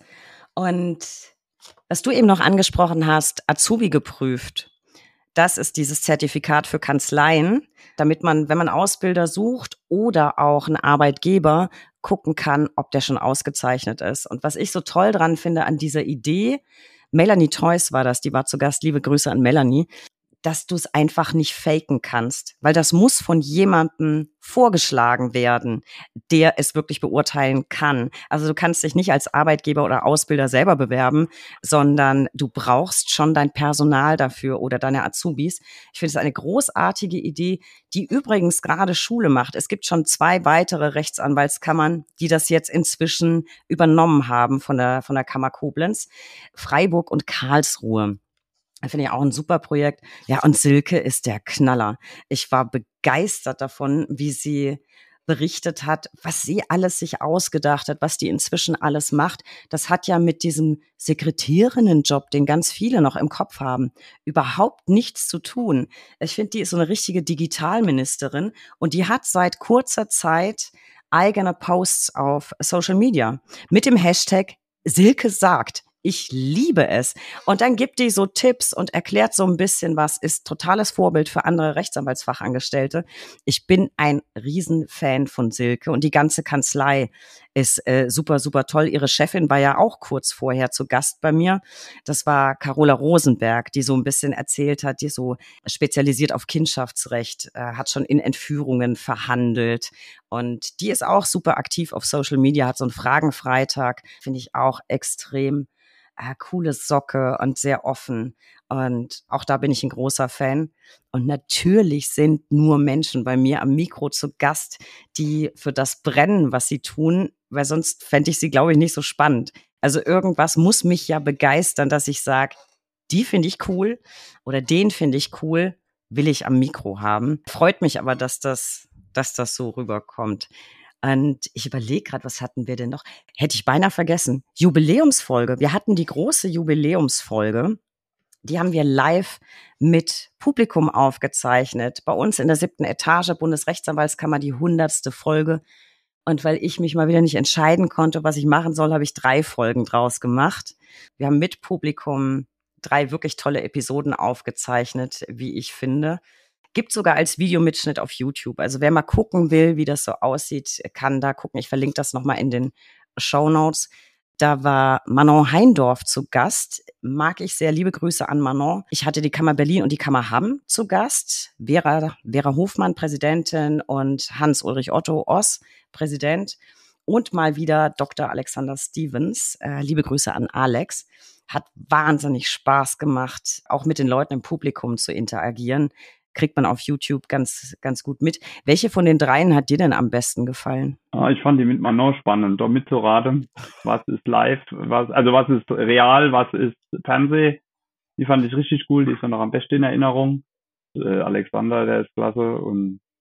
Und was du eben noch angesprochen hast, Azubi geprüft. Das ist dieses Zertifikat für Kanzleien, damit man, wenn man Ausbilder sucht oder auch einen Arbeitgeber, gucken kann, ob der schon ausgezeichnet ist. Und was ich so toll dran finde an dieser Idee, Melanie Theus war das, die war zu Gast, liebe Grüße an Melanie, dass du es einfach nicht faken kannst, weil das muss von jemandem vorgeschlagen werden, der es wirklich beurteilen kann. Also du kannst dich nicht als Arbeitgeber oder Ausbilder selber bewerben, sondern du brauchst schon dein Personal dafür oder deine Azubis. Ich finde es eine großartige Idee, die übrigens gerade Schule macht. Es gibt schon 2 weitere Rechtsanwaltskammern, die das jetzt inzwischen übernommen haben von der Kammer Koblenz, Freiburg und Karlsruhe. Finde ich auch ein super Projekt. Ja, und Silke ist der Knaller. Ich war begeistert davon, wie sie berichtet hat, was sie alles sich ausgedacht hat, was die inzwischen alles macht. Das hat ja mit diesem Sekretärinnenjob, den ganz viele noch im Kopf haben, überhaupt nichts zu tun. Ich finde, die ist so eine richtige Digitalministerin und die hat seit kurzer Zeit eigene Posts auf Social Media mit dem Hashtag Silke sagt. Ich liebe es. Und dann gibt die so Tipps und erklärt so ein bisschen was, ist totales Vorbild für andere Rechtsanwaltsfachangestellte. Ich bin ein Riesenfan von Silke und die ganze Kanzlei ist super, super toll. Ihre Chefin war ja auch kurz vorher zu Gast bei mir. Das war Carola Rosenberg, die so ein bisschen erzählt hat, die so spezialisiert auf Kindschaftsrecht, hat schon in Entführungen verhandelt. Und die ist auch super aktiv auf Social Media, hat so einen Fragenfreitag, finde ich auch extrem coole Socke und sehr offen. Und auch da bin ich ein großer Fan. Und natürlich sind nur Menschen bei mir am Mikro zu Gast, die für das brennen, was sie tun, weil sonst fände ich sie, glaube ich, nicht so spannend. Also irgendwas muss mich ja begeistern, dass ich sage, die finde ich cool oder den finde ich cool, will ich am Mikro haben. Freut mich aber, dass das so rüberkommt. Und ich überlege gerade, was hatten wir denn noch? Hätte ich beinahe vergessen. Jubiläumsfolge. Wir hatten die große Jubiläumsfolge. Die haben wir live mit Publikum aufgezeichnet. Bei uns in der 7. Etage, Bundesrechtsanwaltskammer, die 100. Folge. Und weil ich mich mal wieder nicht entscheiden konnte, was ich machen soll, habe ich 3 Folgen draus gemacht. Wir haben mit Publikum 3 wirklich tolle Episoden aufgezeichnet, wie ich finde. Gibt sogar als Videomitschnitt auf YouTube. Also wer mal gucken will, wie das so aussieht, kann da gucken. Ich verlinke das nochmal in den Shownotes. Da war Manon Heindorf zu Gast. Mag ich sehr. Liebe Grüße an Manon. Ich hatte die Kammer Berlin und die Kammer Hamm zu Gast. Vera Hofmann, Präsidentin, und Hans-Ulrich Otto Oss, Präsident. Und mal wieder Dr. Alexander Stevens. Liebe Grüße an Alex. Hat wahnsinnig Spaß gemacht, auch mit den Leuten im Publikum zu interagieren. Kriegt man auf YouTube ganz, ganz gut mit. Welche von den 3 hat dir denn am besten gefallen? Ich fand die mit Manon spannend, da mitzuraten. Was ist live, was ist real, was ist Fernseh. Die fand ich richtig cool, die ist ja noch am besten in Erinnerung. Alexander, der ist klasse und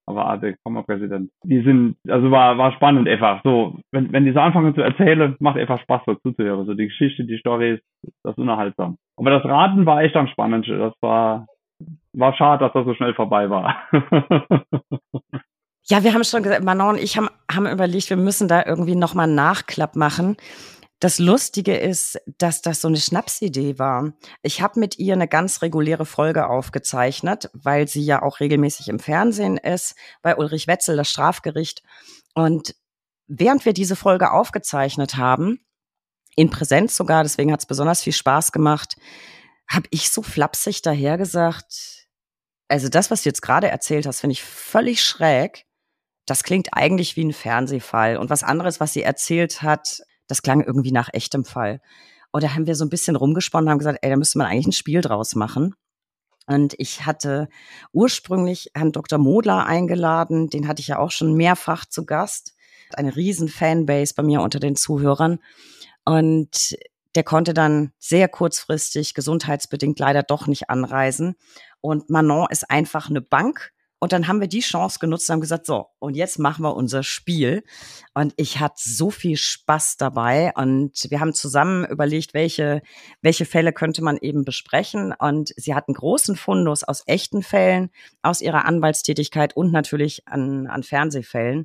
aber der Kammerpräsident. Die sind, also war spannend einfach. So, wenn die so anfangen zu erzählen, macht einfach Spaß, so zuzuhören. So die Geschichte, die Storys, das ist unterhaltsam. Aber das Raten war echt am spannendsten. Das war schade, dass das so schnell vorbei war. Ja, wir haben schon gesagt, Manon und ich haben überlegt, wir müssen da irgendwie nochmal einen Nachklapp machen. Das Lustige ist, dass das so eine Schnapsidee war. Ich habe mit ihr eine ganz reguläre Folge aufgezeichnet, weil sie ja auch regelmäßig im Fernsehen ist, bei Ulrich Wetzel, das Strafgericht. Und während wir diese Folge aufgezeichnet haben, in Präsenz sogar, deswegen hat es besonders viel Spaß gemacht, habe ich so flapsig daher gesagt, also das, was du jetzt gerade erzählt hast, finde ich völlig schräg. Das klingt eigentlich wie ein Fernsehfall. Und was anderes, was sie erzählt hat, das klang irgendwie nach echtem Fall. Und da haben wir so ein bisschen rumgesponnen und haben gesagt, ey, da müsste man eigentlich ein Spiel draus machen. Und ich hatte ursprünglich Herrn Dr. Modler eingeladen. Den hatte ich ja auch schon mehrfach zu Gast. Eine riesen Fanbase bei mir unter den Zuhörern. Und der konnte dann sehr kurzfristig, gesundheitsbedingt leider doch nicht anreisen. Und Manon ist einfach eine Bank. Und dann haben wir die Chance genutzt und haben gesagt, so, und jetzt machen wir unser Spiel. Und ich hatte so viel Spaß dabei. Und wir haben zusammen überlegt, welche Fälle könnte man eben besprechen. Und sie hat einen großen Fundus aus echten Fällen, aus ihrer Anwaltstätigkeit und natürlich an Fernsehfällen.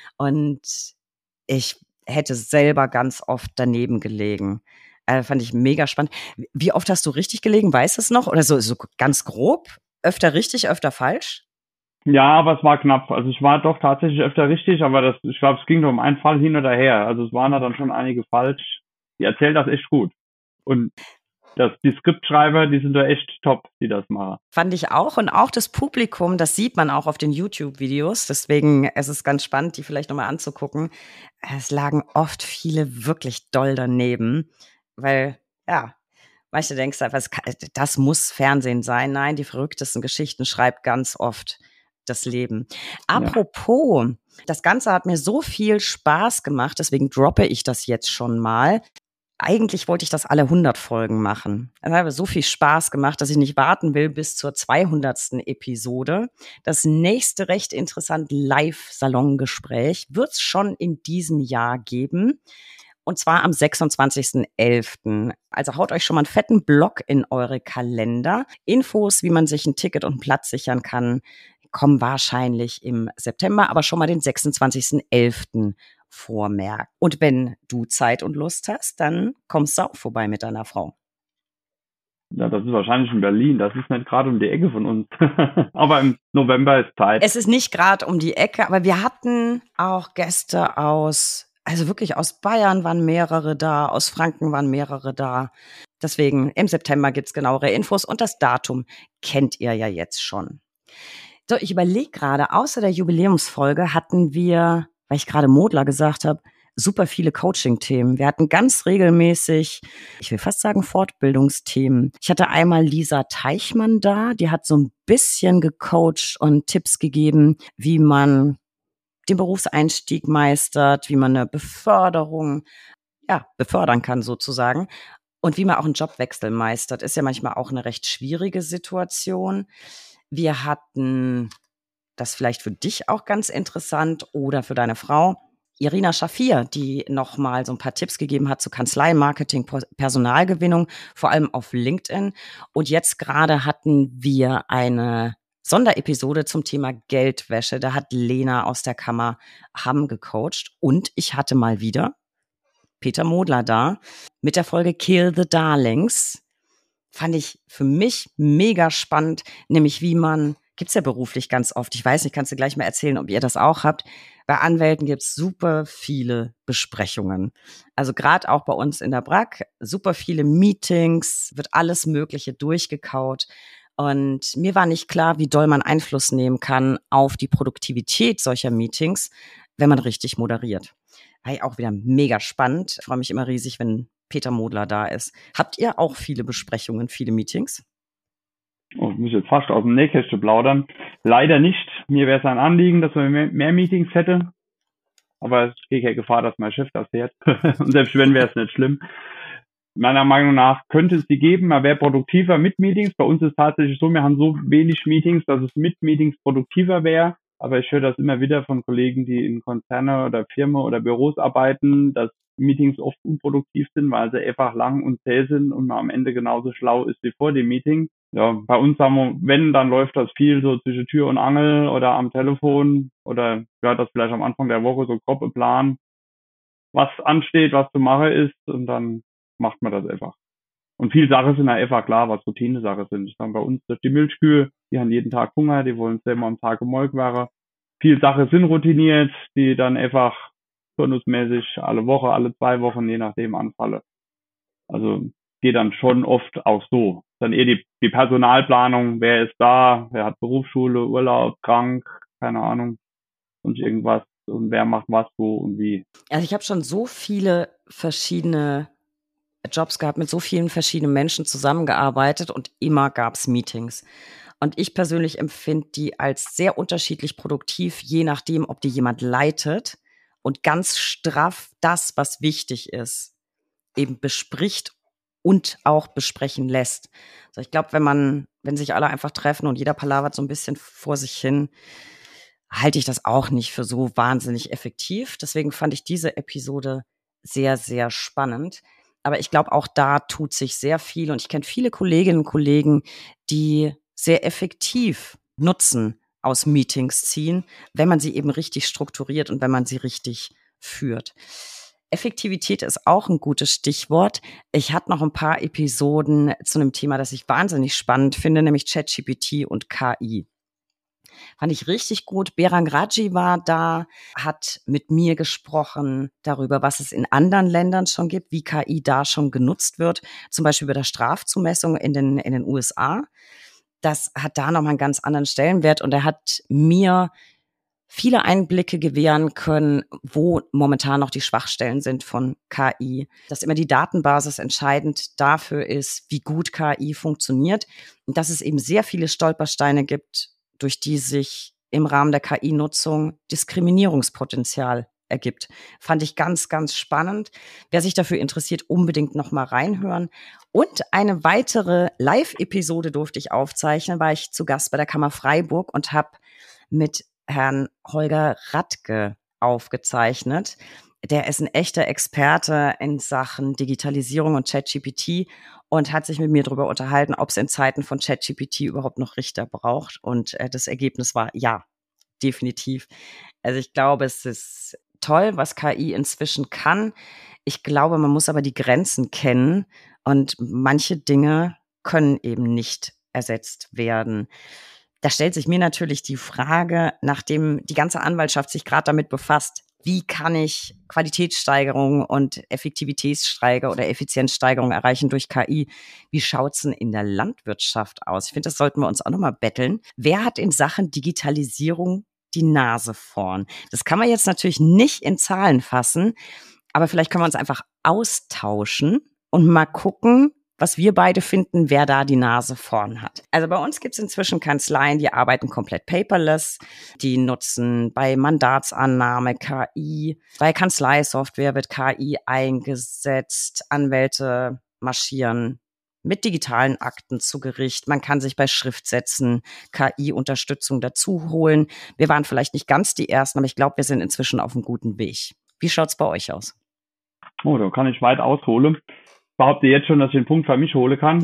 Und ich hätte selber ganz oft daneben gelegen. Fand ich mega spannend. Wie oft hast du richtig gelegen? Weißt du es noch? Oder so ganz grob? Öfter richtig, öfter falsch? Ja, aber es war knapp. Also ich war doch tatsächlich öfter richtig, aber ich glaube, es ging nur um einen Fall hin oder her. Also es waren da dann schon einige falsch. Die erzählen das echt gut. Und die Skriptschreiber, die sind da echt top, die das machen. Fand ich auch. Und auch das Publikum, das sieht man auch auf den YouTube-Videos. Deswegen ist es ganz spannend, die vielleicht nochmal anzugucken. Es lagen oft viele wirklich doll daneben, weil, ja, manche denkst einfach, das muss Fernsehen sein. Nein, die verrücktesten Geschichten schreibt ganz oft das Leben. Apropos, das Ganze hat mir so viel Spaß gemacht, deswegen droppe ich das jetzt schon mal. Eigentlich wollte ich das alle 100 Folgen machen. Es hat aber so viel Spaß gemacht, dass ich nicht warten will bis zur 200. Episode. Das nächste recht interessant Live-Salongespräch wird es schon in diesem Jahr geben. Und zwar am 26.11. Also haut euch schon mal einen fetten Block in eure Kalender. Infos, wie man sich ein Ticket und einen Platz sichern kann, kommen wahrscheinlich im September, aber schon mal den 26.11. vormerken. Und wenn du Zeit und Lust hast, dann kommst du auch vorbei mit deiner Frau. Ja, das ist wahrscheinlich in Berlin. Das ist nicht gerade um die Ecke von uns. Aber im November ist Zeit. Es ist nicht gerade um die Ecke, aber wir hatten auch Gäste also wirklich aus Bayern waren mehrere da, aus Franken waren mehrere da. Deswegen im September gibt's genauere Infos und das Datum kennt ihr ja jetzt schon. So, ich überlege gerade, außer der Jubiläumsfolge hatten wir, weil ich gerade Modler gesagt habe, super viele Coaching-Themen. Wir hatten ganz regelmäßig, ich will fast sagen, Fortbildungsthemen. Ich hatte einmal Lisa Teichmann da, die hat so ein bisschen gecoacht und Tipps gegeben, wie man den Berufseinstieg meistert, wie man eine Beförderung, befördern kann sozusagen. Und wie man auch einen Jobwechsel meistert, ist ja manchmal auch eine recht schwierige Situation. Wir hatten, das vielleicht für dich auch ganz interessant oder für deine Frau, Irina Schafir, die nochmal so ein paar Tipps gegeben hat zu Kanzleimarketing, Personalgewinnung, vor allem auf LinkedIn. Und jetzt gerade hatten wir eine Sonderepisode zum Thema Geldwäsche. Da hat Lena aus der Kammer Hamm gecoacht. Und ich hatte mal wieder Peter Modler da mit der Folge Kill the Darlings. Fand ich für mich mega spannend, nämlich gibt's ja beruflich ganz oft, ich weiß nicht, kannst du gleich mal erzählen, ob ihr das auch habt. Bei Anwälten gibt's super viele Besprechungen. Also gerade auch bei uns in der BRAG, super viele Meetings, wird alles Mögliche durchgekaut. Und mir war nicht klar, wie doll man Einfluss nehmen kann auf die Produktivität solcher Meetings, wenn man richtig moderiert. War ja auch wieder mega spannend. Ich freue mich immer riesig, wenn Peter Modler da ist. Habt ihr auch viele Besprechungen, viele Meetings? Oh, ich muss jetzt fast aus dem Nähkästchen plaudern. Leider nicht. Mir wäre es ein Anliegen, dass man mehr Meetings hätte. Aber es geht ja Gefahr, dass mein Chef das fährt. Und selbst wenn, wäre es nicht schlimm. Meiner Meinung nach könnte es die geben, man wäre produktiver mit Meetings. Bei uns ist es tatsächlich so, wir haben so wenig Meetings, dass es mit Meetings produktiver wäre. aber ich höre das immer wieder von Kollegen, die in Konzerne oder Firmen oder Büros arbeiten, dass Meetings oft unproduktiv sind, weil sie einfach lang und zäh sind und man am Ende genauso schlau ist wie vor dem Meeting. Ja, bei uns sagen wir, wenn, dann läuft das viel so zwischen Tür und Angel oder am Telefon oder ja, das vielleicht am Anfang der Woche so grob Plan, was ansteht, was zu machen ist und dann macht man das einfach. Und viele Sachen sind ja einfach klar, was Routine-Sachen sind. Ich sage, bei uns die Milchkühe, die haben jeden Tag Hunger, die wollen selber am Tag gemolken werden. Viele Sachen sind routiniert, die dann einfach turnusmäßig alle Woche, alle 2 Wochen, je nachdem anfallen. Also geht dann schon oft auch so. Dann eher die Personalplanung, wer ist da, wer hat Berufsschule, Urlaub, krank, keine Ahnung und irgendwas und wer macht was, wo und wie. Also ich habe schon so viele verschiedene Jobs gehabt, mit so vielen verschiedenen Menschen zusammengearbeitet und immer gab's Meetings. Und ich persönlich empfinde die als sehr unterschiedlich produktiv, je nachdem, ob die jemand leitet und ganz straff das, was wichtig ist, eben bespricht und auch besprechen lässt. Also ich glaube, wenn sich alle einfach treffen und jeder palavert so ein bisschen vor sich hin, halte ich das auch nicht für so wahnsinnig effektiv. Deswegen fand ich diese Episode sehr, sehr spannend. Aber ich glaube, auch da tut sich sehr viel. Und ich kenne viele Kolleginnen und Kollegen, die sehr effektiv Nutzen aus Meetings ziehen, wenn man sie eben richtig strukturiert und wenn man sie richtig führt. Effektivität ist auch ein gutes Stichwort. Ich hatte noch ein paar Episoden zu einem Thema, das ich wahnsinnig spannend finde, nämlich ChatGPT und KI. Fand ich richtig gut. Berang Raji war da, hat mit mir gesprochen darüber, was es in anderen Ländern schon gibt, wie KI da schon genutzt wird, zum Beispiel bei der Strafzumessung in den USA. Das hat da nochmal einen ganz anderen Stellenwert und er hat mir viele Einblicke gewähren können, wo momentan noch die Schwachstellen sind von KI. Dass immer die Datenbasis entscheidend dafür ist, wie gut KI funktioniert und dass es eben sehr viele Stolpersteine gibt, durch die sich im Rahmen der KI-Nutzung Diskriminierungspotenzial ergibt. Fand ich ganz, ganz spannend. Wer sich dafür interessiert, unbedingt noch mal reinhören. Und eine weitere Live-Episode durfte ich aufzeichnen, war ich zu Gast bei der Kammer Freiburg und habe mit Herrn Holger Radke aufgezeichnet. Der ist ein echter Experte in Sachen Digitalisierung und ChatGPT und hat sich mit mir darüber unterhalten, ob es in Zeiten von ChatGPT überhaupt noch Richter braucht. Und das Ergebnis war ja, definitiv. Also ich glaube, es ist toll, was KI inzwischen kann. Ich glaube, man muss aber die Grenzen kennen und manche Dinge können eben nicht ersetzt werden. Da stellt sich mir natürlich die Frage, nachdem die ganze Anwaltschaft sich gerade damit befasst, wie kann ich Qualitätssteigerung und Effektivitätssteigerung oder Effizienzsteigerung erreichen durch KI? Wie schaut's denn in der Landwirtschaft aus? Ich finde, das sollten wir uns auch nochmal betteln. Wer hat in Sachen Digitalisierung die Nase vorn? Das kann man jetzt natürlich nicht in Zahlen fassen, aber vielleicht können wir uns einfach austauschen und mal gucken, was wir beide finden, wer da die Nase vorn hat. Also bei uns gibt es inzwischen Kanzleien, die arbeiten komplett paperless. Die nutzen bei Mandatsannahme KI. Bei Kanzleisoftware wird KI eingesetzt. Anwälte marschieren mit digitalen Akten zu Gericht. Man kann sich bei Schriftsätzen KI-Unterstützung dazu holen. Wir waren vielleicht nicht ganz die Ersten, aber ich glaube, wir sind inzwischen auf einem guten Weg. Wie schaut's bei euch aus? Oh, da kann ich weit ausholen. Ich behaupte jetzt schon, dass ich den Punkt für mich holen kann.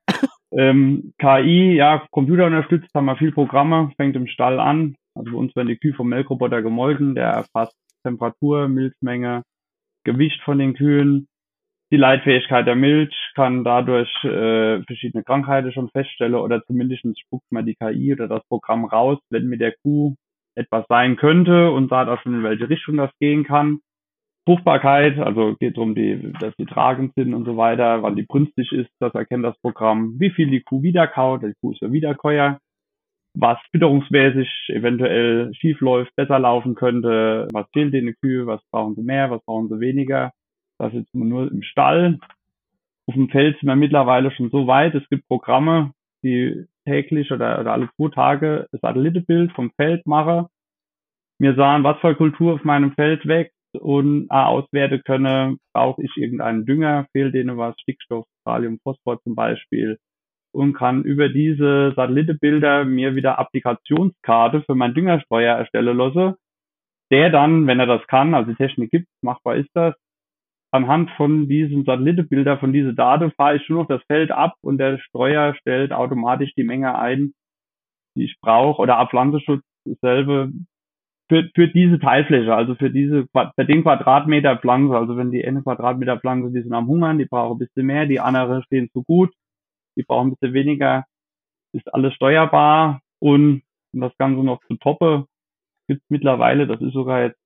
KI, ja, computerunterstützt, haben wir viel Programme, fängt im Stall an. Also bei uns werden die Kühe vom Melkroboter gemolken, der erfasst Temperatur, Milchmenge, Gewicht von den Kühen, die Leitfähigkeit der Milch, kann dadurch verschiedene Krankheiten schon feststellen oder zumindest spuckt man die KI oder das Programm raus, wenn mit der Kuh etwas sein könnte und sagt auch schon, in welche Richtung das gehen kann. Fruchtbarkeit, also geht darum, dass die tragend sind und so weiter, wann die brünstig ist, das erkennt das Programm, wie viel die Kuh wiederkaut, die Kuh ist ja Wiederkäuer, was fütterungsmäßig eventuell schief läuft, besser laufen könnte, was fehlt den Kühe, was brauchen sie mehr, was brauchen sie weniger. Das ist nur im Stall. Auf dem Feld sind wir mittlerweile schon so weit, es gibt Programme, die täglich oder alle 2 Tage das Satellitenbild vom Feld machen, mir sagen, was für Kultur auf meinem Feld wächst, und auswerten können, brauche ich irgendeinen Dünger, fehlt denen was, Stickstoff, Kalium, Phosphor zum Beispiel. und kann über diese Satellitenbilder mir wieder Applikationskarte für meinen Düngerstreuer erstellen lassen, der dann, wenn er das kann, also die Technik gibt, machbar ist das, anhand von diesen Satellitenbildern, von dieser Daten fahre ich nur noch das Feld ab und der Streuer stellt automatisch die Menge ein, die ich brauche, oder ab Pflanzenschutz dasselbe für diese Teilfläche, also für den Quadratmeter Pflanze. Also wenn die eine Quadratmeter Pflanze, die sind am Hungern, die brauchen ein bisschen mehr, die andere stehen zu gut, die brauchen ein bisschen weniger, ist alles steuerbar. Und um das Ganze noch zu toppen, gibt es mittlerweile, das ist sogar jetzt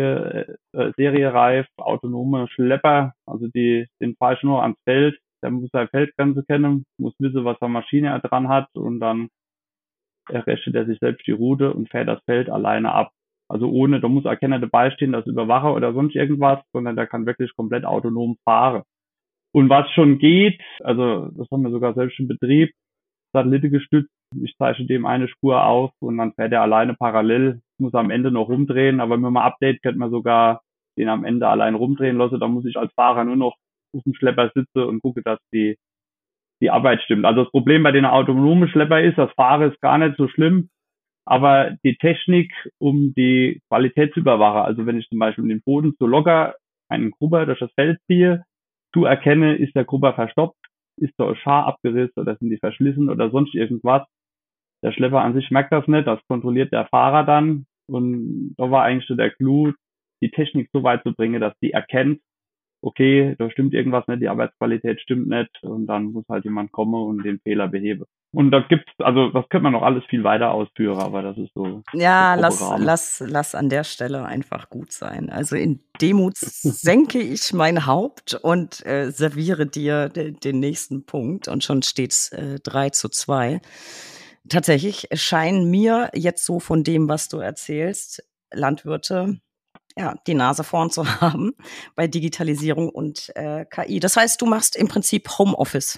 seriereif, autonome Schlepper, also den fahre ich nur ans Feld, der muss seine Feldgrenze kennen, muss wissen, was der Maschine er dran hat, und dann errechnet er sich selbst die Route und fährt das Feld alleine ab. Also ohne, da muss auch keiner dabei stehen, das Überwacher oder sonst irgendwas, sondern der kann wirklich komplett autonom fahren. Und was schon geht, also das haben wir sogar selbst im Betrieb, Satellite gestützt, ich zeichne dem eine Spur auf und dann fährt er alleine parallel, muss am Ende noch rumdrehen, aber wenn man mal Update, könnte man sogar den am Ende allein rumdrehen lassen, dann muss ich als Fahrer nur noch auf dem Schlepper sitzen und gucke, dass die Arbeit stimmt. Also das Problem bei den autonomen Schlepper ist, das Fahren ist gar nicht so schlimm, aber die Technik, um die Qualität zu überwachen, also wenn ich zum Beispiel den Boden zu locker einen Grubber durch das Feld ziehe, zu erkenne, ist der Grubber verstopft, ist der Schar abgerissen oder sind die verschlissen oder sonst irgendwas. Der Schlepper an sich merkt das nicht, das kontrolliert der Fahrer dann, und da war eigentlich so der Clou, die Technik so weit zu bringen, dass die erkennt, okay, da stimmt irgendwas nicht, die Arbeitsqualität stimmt nicht, und dann muss halt jemand kommen und den Fehler beheben. Und da gibt's, also das könnte man noch alles viel weiter ausführen, aber das ist so. Ja, lass an der Stelle einfach gut sein. Also in Demut senke ich mein Haupt und serviere dir den nächsten Punkt, und schon steht's 3:2. Tatsächlich scheinen mir jetzt so von dem, was du erzählst, Landwirte die Nase vorn zu haben bei Digitalisierung und KI. Das heißt, du machst im Prinzip Homeoffice.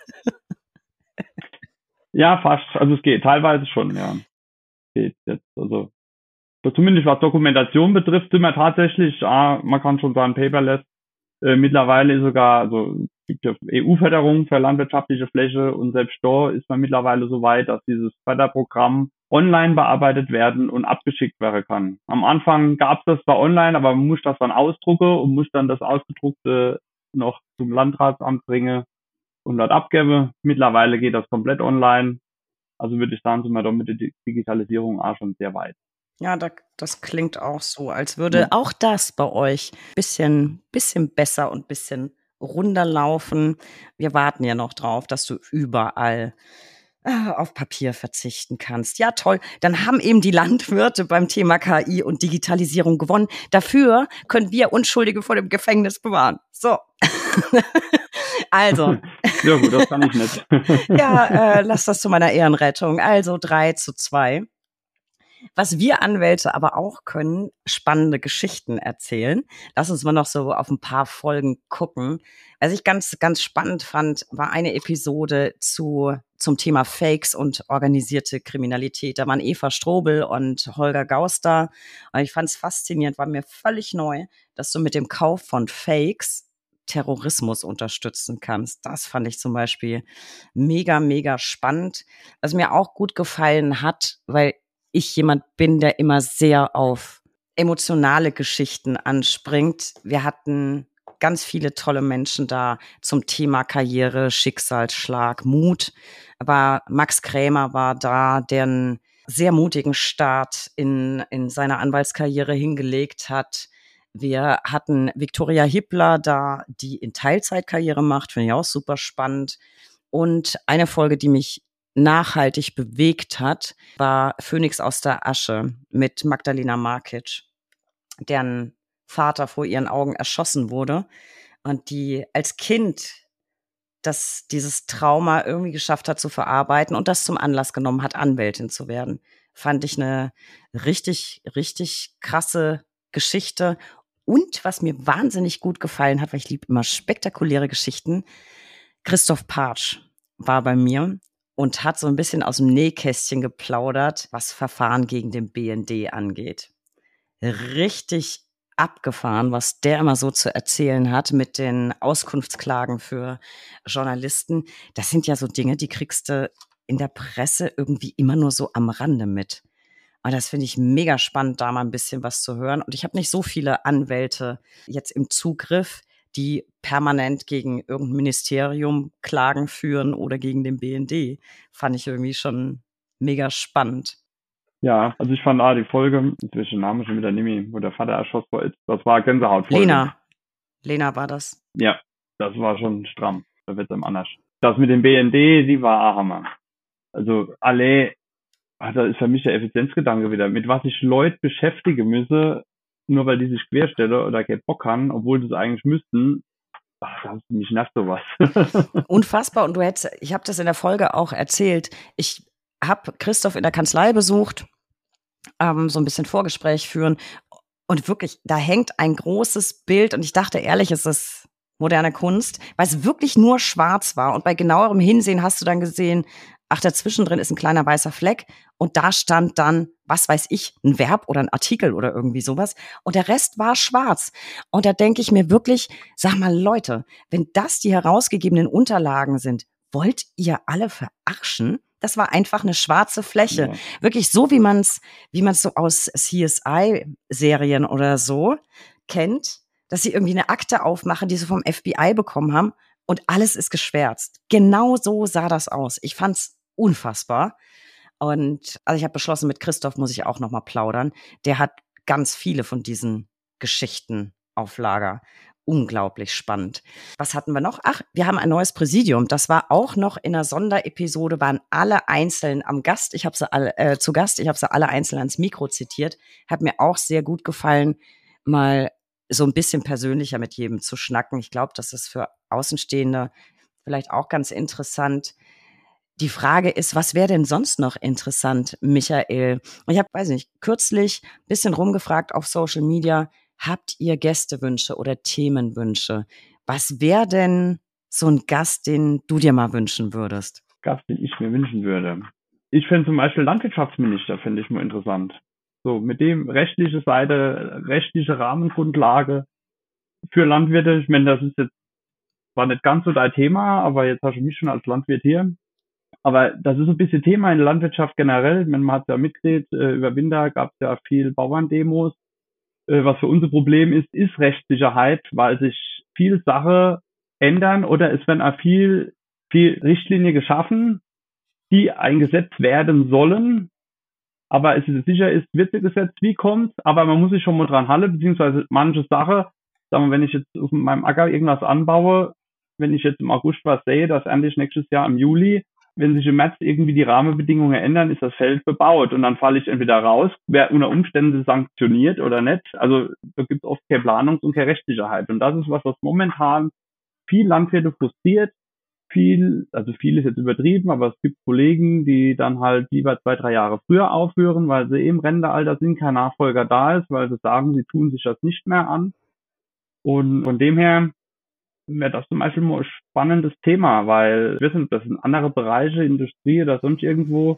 Ja, fast. Also es geht teilweise schon, ja. Geht jetzt, also zumindest was Dokumentation betrifft, sind wir tatsächlich, man kann schon sagen, paperless. Mittlerweile ist sogar, also es gibt ja EU-Förderung für landwirtschaftliche Fläche, und selbst da ist man mittlerweile so weit, dass dieses Förderprogramm online bearbeitet werden und abgeschickt werden kann. Am Anfang gab es das zwar online, aber man muss das dann ausdrucken und muss dann das Ausgedruckte noch zum Landratsamt bringen und dort abgeben. Mittlerweile geht das komplett online. Also würde ich sagen, sind wir da mit der Digitalisierung auch schon sehr weit. Ja, das klingt auch so, als würde auch das bei euch bisschen besser und bisschen runder laufen. Wir warten ja noch drauf, dass du überall auf Papier verzichten kannst. Ja, toll. Dann haben eben die Landwirte beim Thema KI und Digitalisierung gewonnen. Dafür können wir Unschuldige vor dem Gefängnis bewahren. So. Also. Ja gut, das kann ich nicht. Ja, lass das zu meiner Ehrenrettung. Also 3:2. Was wir Anwälte aber auch können, spannende Geschichten erzählen. Lass uns mal noch so auf ein paar Folgen gucken. Was ich ganz, ganz spannend fand, war eine Episode zum Thema Fakes und organisierte Kriminalität. Da waren Eva Strobel und Holger Gauster. Und ich fand es faszinierend, war mir völlig neu, dass du mit dem Kauf von Fakes Terrorismus unterstützen kannst. Das fand ich zum Beispiel mega, mega spannend. Was mir auch gut gefallen hat, weil ich jemand bin, der immer sehr auf emotionale Geschichten anspringt. Wir hatten ganz viele tolle Menschen da zum Thema Karriere, Schicksalsschlag, Mut. Aber Max Krämer war da, der einen sehr mutigen Start in seiner Anwaltskarriere hingelegt hat. Wir hatten Viktoria Hippler da, die in Teilzeitkarriere macht, finde ich auch super spannend. Und eine Folge, die mich nachhaltig bewegt hat, war Phönix aus der Asche mit Magdalena Markic, deren Vater vor ihren Augen erschossen wurde und die als Kind dieses Trauma irgendwie geschafft hat zu verarbeiten und das zum Anlass genommen hat, Anwältin zu werden. Fand ich eine richtig, richtig krasse Geschichte. Und was mir wahnsinnig gut gefallen hat, weil ich liebe immer spektakuläre Geschichten, Christoph Partsch war bei mir und hat so ein bisschen aus dem Nähkästchen geplaudert, was Verfahren gegen den BND angeht. Richtig abgefahren, was der immer so zu erzählen hat mit den Auskunftsklagen für Journalisten. Das sind ja so Dinge, die kriegst du in der Presse irgendwie immer nur so am Rande mit. Aber das finde ich mega spannend, da mal ein bisschen was zu hören. Und ich habe nicht so viele Anwälte jetzt im Zugriff, die permanent gegen irgendein Ministerium Klagen führen oder gegen den BND. Fand ich irgendwie schon mega spannend. Ja, also ich fand die Folge, inzwischen Name schon wieder Nimi, wo der Vater erschossen wurde, das war Gänsehautfolge. Lena war das. Ja, das war schon stramm. Da wird's einem anders. Das mit dem BND, die war auch Hammer. Also alle, da ist für mich der Effizienzgedanke wieder, mit was sich Leute beschäftigen müsse, nur weil die sich querstellen oder keinen Bock haben, obwohl sie es eigentlich müssten. Mich nervt sowas. Unfassbar. Und ich habe das in der Folge auch erzählt. Ich habe Christoph in der Kanzlei besucht, so ein bisschen Vorgespräch führen. Und wirklich, da hängt ein großes Bild. Und ich dachte ehrlich, es ist moderne Kunst, weil es wirklich nur schwarz war. Und bei genauerem Hinsehen hast du dann gesehen, ach, dazwischen drin ist ein kleiner weißer Fleck. Und da stand dann, was weiß ich, ein Verb oder ein Artikel oder irgendwie sowas. Und der Rest war schwarz. Und da denke ich mir wirklich, sag mal, Leute, wenn das die herausgegebenen Unterlagen sind, wollt ihr alle verarschen? Das war einfach eine schwarze Fläche. Ja. Wirklich so, wie man's so aus CSI-Serien oder so kennt, dass sie irgendwie eine Akte aufmachen, die sie vom FBI bekommen haben und alles ist geschwärzt. Genau so sah das aus. Ich fand's unfassbar. Und also ich habe beschlossen, mit Christoph muss ich auch noch mal plaudern. Der hat ganz viele von diesen Geschichten auf Lager. Unglaublich spannend. Was hatten wir noch? Ach, wir haben ein neues Präsidium. Das war auch noch in einer Sonderepisode, waren alle einzeln am Gast. Ich habe sie alle zu Gast. Ich habe sie alle einzeln ans Mikro zitiert. Hat mir auch sehr gut gefallen, mal so ein bisschen persönlicher mit jedem zu schnacken. Ich glaube, das ist für Außenstehende vielleicht auch ganz interessant. Die Frage ist, was wäre denn sonst noch interessant, Michael? Ich habe, weiß nicht, kürzlich ein bisschen rumgefragt auf Social Media. Habt ihr Gästewünsche oder Themenwünsche? Was wäre denn so ein Gast, den du dir mal wünschen würdest? Gast, den ich mir wünschen würde. Ich finde zum Beispiel Landwirtschaftsminister, finde ich mal interessant. So, mit dem rechtliche Seite, rechtliche Rahmengrundlage für Landwirte. Ich meine, das ist jetzt zwar nicht ganz so dein Thema, aber jetzt hast du mich schon als Landwirt hier. Aber das ist ein bisschen Thema in der Landwirtschaft generell. Man hat ja mitgekriegt, über Winter gab es ja viel Bauerndemos. Was für unser Problem ist Rechtssicherheit, weil sich viel Sachen ändern oder es werden auch viel Richtlinien geschaffen, die eingesetzt werden sollen. Aber es ist sicher, wird gesetzt, wie kommt's, aber man muss sich schon mal dran halten, beziehungsweise manche Sachen, sagen wir, wenn ich jetzt auf meinem Acker irgendwas anbaue, wenn ich jetzt im August was sehe, das ernte ich nächstes Jahr im Juli, wenn sich im März irgendwie die Rahmenbedingungen ändern, ist das Feld bebaut und dann falle ich entweder raus, wer unter Umständen sanktioniert oder nicht. Also da gibt es oft keine Planungs- und keine Rechtssicherheit. Und das ist was momentan viel Landwirte frustriert. Viel ist jetzt übertrieben, aber es gibt Kollegen, die dann halt lieber 2-3 Jahre früher aufhören, weil sie im Rentenalter sind, kein Nachfolger da ist, weil sie sagen, sie tun sich das nicht mehr an. Und von dem her wäre das zum Beispiel mal ein spannendes Thema, weil wir wissen, dass in andere Bereiche, Industrie oder sonst irgendwo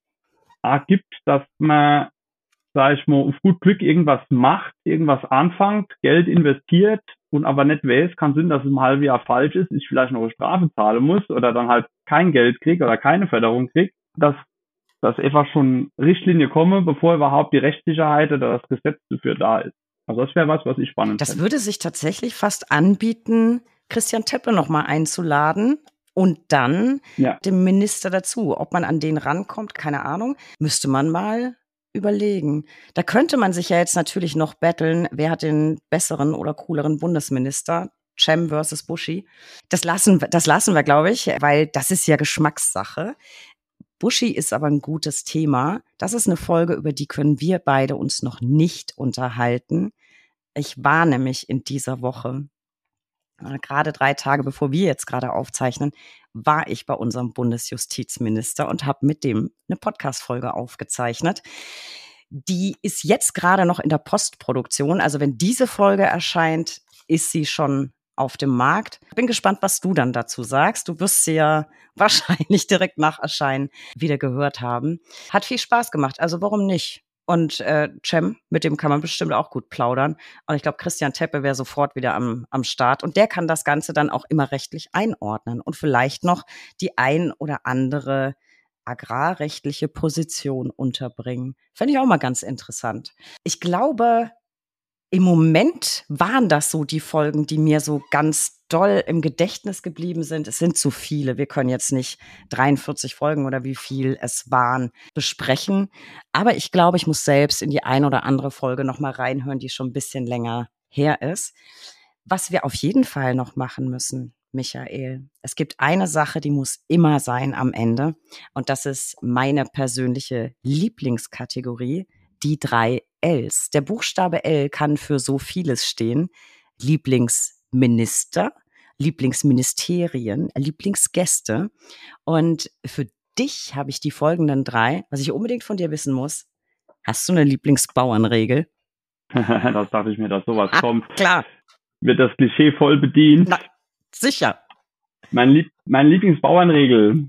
gibt, dass man, sag ich mal, auf gut Glück irgendwas macht, irgendwas anfängt, Geld investiert und aber nicht weiß, kann sein, dass es im halben Jahr falsch ist, ich vielleicht noch eine Strafe zahlen muss oder dann halt kein Geld kriege oder keine Förderung kriege, dass einfach schon Richtlinie komme, bevor überhaupt die Rechtssicherheit oder das Gesetz dafür da ist. Also das wäre was ich spannend finde. Das würde sich tatsächlich fast anbieten, Christian Teppe noch mal einzuladen und dann dem Minister dazu. Ob man an den rankommt, keine Ahnung, müsste man mal überlegen. Da könnte man sich ja jetzt natürlich noch betteln, wer hat den besseren oder cooleren Bundesminister, Cem versus Buschi. Das lassen wir, glaube ich, weil das ist ja Geschmackssache. Buschi ist aber ein gutes Thema. Das ist eine Folge, über die können wir beide uns noch nicht unterhalten. Ich war nämlich in dieser Woche, gerade 3 Tage bevor wir jetzt gerade aufzeichnen, war ich bei unserem Bundesjustizminister und habe mit dem eine Podcast-Folge aufgezeichnet. Die ist jetzt gerade noch in der Postproduktion. Also wenn diese Folge erscheint, ist sie schon auf dem Markt. Bin gespannt, was du dann dazu sagst. Du wirst sie ja wahrscheinlich direkt nach Erscheinen wieder gehört haben. Hat viel Spaß gemacht, also warum nicht? Und Cem, mit dem kann man bestimmt auch gut plaudern. Und ich glaube, Christian Teppe wäre sofort wieder am Start. Und der kann das Ganze dann auch immer rechtlich einordnen und vielleicht noch die ein oder andere agrarrechtliche Position unterbringen. Fände ich auch mal ganz interessant. Ich glaube, im Moment waren das so die Folgen, die mir so ganz doll im Gedächtnis geblieben sind. Es sind zu viele. Wir können jetzt nicht 43 Folgen oder wie viel es waren besprechen. Aber ich glaube, ich muss selbst in die ein oder andere Folge noch mal reinhören, die schon ein bisschen länger her ist. Was wir auf jeden Fall noch machen müssen, Michael, es gibt eine Sache, die muss immer sein am Ende. Und das ist meine persönliche Lieblingskategorie, die 3 Ls. Der Buchstabe L kann für so vieles stehen. Lieblingsminister, Lieblingsministerien, Lieblingsgäste. Und für dich habe ich die folgenden 3, was ich unbedingt von dir wissen muss. Hast du eine Lieblingsbauernregel? Das dachte ich mir, dass sowas kommt. Klar. Wird das Klischee voll bedient. Na, sicher. Meine Lieblingsbauernregel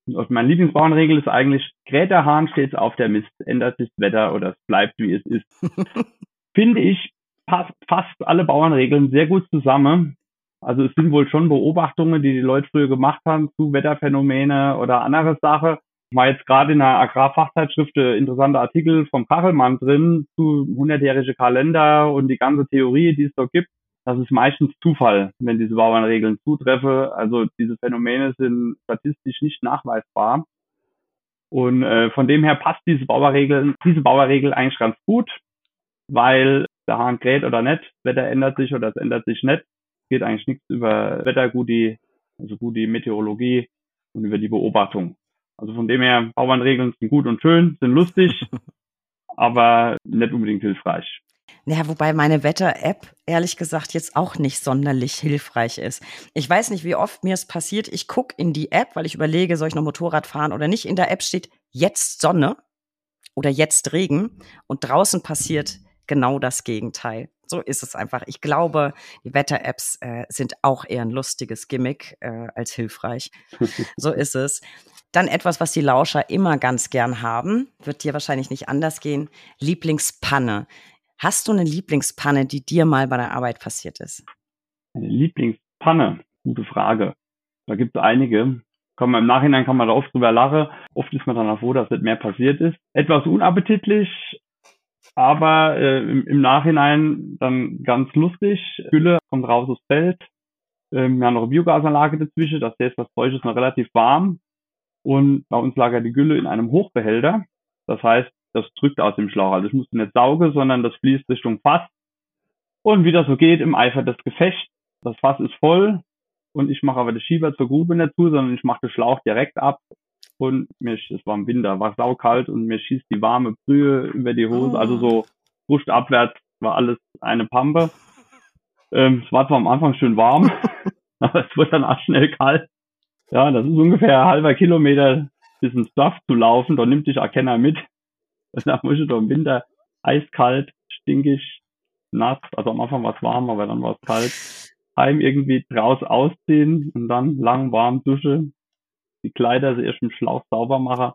ist eigentlich, kräht der Hahn stets auf der Mist, ändert sich das Wetter oder es bleibt, wie es ist. Finde ich, passt fast alle Bauernregeln sehr gut zusammen. Also es sind wohl schon Beobachtungen, die Leute früher gemacht haben zu Wetterphänomene oder andere Sachen. War jetzt gerade in einer Agrarfachzeitschrift interessante Artikel vom Kachelmann drin zu 100-jährige Kalender und die ganze Theorie, die es da gibt. Das ist meistens Zufall, wenn diese Bauernregeln zutreffen. Also diese Phänomene sind statistisch nicht nachweisbar. Und von dem her passt diese Bauernregel eigentlich ganz gut, weil der Hahn kräht oder nicht, das Wetter ändert sich oder es ändert sich nicht. Es geht eigentlich nichts über Wettergudi, also gute Meteorologie und über die Beobachtung. Also von dem her, Bauernregeln sind gut und schön, sind lustig, aber nicht unbedingt hilfreich. Ja, wobei meine Wetter-App ehrlich gesagt jetzt auch nicht sonderlich hilfreich ist. Ich weiß nicht, wie oft mir es passiert. Ich gucke in die App, weil ich überlege, soll ich noch Motorrad fahren oder nicht. In der App steht jetzt Sonne oder jetzt Regen und draußen passiert genau das Gegenteil. So ist es einfach. Ich glaube, die Wetter-Apps sind auch eher ein lustiges Gimmick als hilfreich. So ist es. Dann etwas, was die Lauscher immer ganz gern haben, wird dir wahrscheinlich nicht anders gehen. Lieblingspanne. Hast du eine Lieblingspanne, die dir mal bei der Arbeit passiert ist? Eine Lieblingspanne? Gute Frage. Da gibt es einige. Im Nachhinein kann man da oft drüber lachen. Oft ist man dann auch froh, dass nicht mehr passiert ist. Etwas unappetitlich, aber im Nachhinein dann ganz lustig. Gülle kommt raus aus Feld. Wir haben noch eine Biogasanlage dazwischen. Das heißt, das Zeug ist noch relativ warm. Und bei uns lagert die Gülle in einem Hochbehälter. Das heißt, das drückt aus dem Schlauch. Also ich musste nicht saugen, sondern das fließt Richtung Fass. Und wie das so geht, im Eifer des Gefechts, das Fass ist voll und ich mache aber den Schieber zur Grube nicht zu, sondern ich mache den Schlauch direkt ab und es war im Winter, war saukalt und mir schießt die warme Brühe über die Hose, also so brustabwärts war alles eine Pampe. Es war zwar am Anfang schön warm, aber es wurde dann auch schnell kalt. Ja, das ist ungefähr ein halber Kilometer bis ins Dorf zu laufen, da nimmt dich auch keiner mit. Da muss ich doch im Winter eiskalt, stinkig, nass. Also am Anfang war es warm, aber dann war es kalt. Heim irgendwie draus ausziehen und dann lang warm Dusche. Die Kleider erst im Schlauch sauber machen.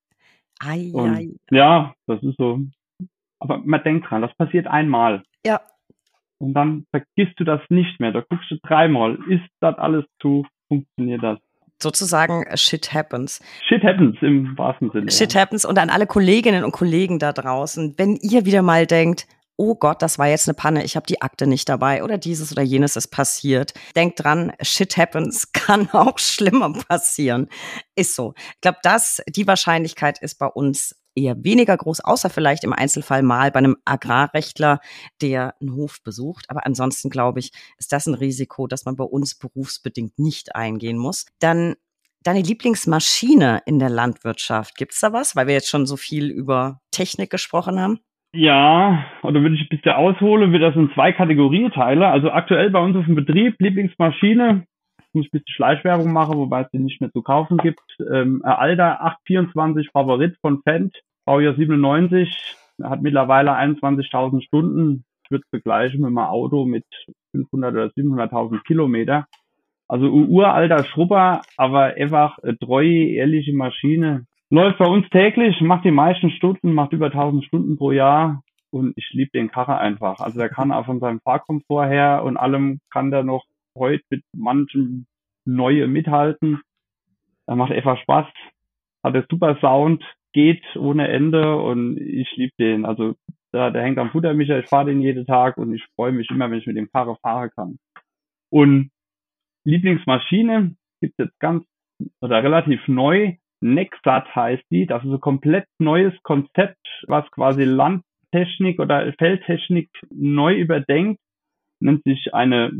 Und ja, das ist so. Aber man denkt dran, das passiert einmal. Ja. Und dann vergisst du das nicht mehr. Da guckst du 3-mal. Ist das alles zu? Funktioniert das? Sozusagen shit happens. Shit happens im wahrsten Sinne. Shit happens. Und an alle Kolleginnen und Kollegen da draußen, wenn ihr wieder mal denkt, oh Gott, das war jetzt eine Panne, ich habe die Akte nicht dabei oder dieses oder jenes ist passiert. Denkt dran, shit happens, kann auch schlimmer passieren. Ist so. Ich glaube, die Wahrscheinlichkeit ist bei uns eher weniger groß, außer vielleicht im Einzelfall mal bei einem Agrarrechtler, der einen Hof besucht. Aber ansonsten, glaube ich, ist das ein Risiko, das man bei uns berufsbedingt nicht eingehen muss. Dann deine Lieblingsmaschine in der Landwirtschaft. Gibt es da was? Weil wir jetzt schon so viel über Technik gesprochen haben. Ja, oder würde ich ein bisschen ausholen, würde das in 2 Kategorien teilen. Also aktuell bei uns auf dem Betrieb, Lieblingsmaschine, muss ich ein bisschen Schleichwerbung machen, wobei es die nicht mehr zu kaufen gibt. Alter 824 Favorit von Fendt, Baujahr 97, hat mittlerweile 21.000 Stunden. Ich würde es vergleichen mit einem Auto mit 500 oder 700.000 Kilometer. Also ein uralter Schrubber, aber einfach eine treue, ehrliche Maschine, Läuft bei uns täglich, macht die meisten Stunden, macht über 1000 Stunden pro Jahr und ich liebe den Karre einfach. Also der kann auch von seinem Fahrkomfort her und allem kann der noch heute mit manchem Neue mithalten. Er macht einfach Spaß, hat einen super Sound, geht ohne Ende und ich liebe den. Also der hängt am Futtermischer, ich fahre den jeden Tag und ich freue mich immer, wenn ich mit dem Karre fahren kann. Und Lieblingsmaschine gibt es jetzt ganz oder relativ neu. Nexat heißt die. Das ist ein komplett neues Konzept, was quasi Landtechnik oder Feldtechnik neu überdenkt. Nennt sich eine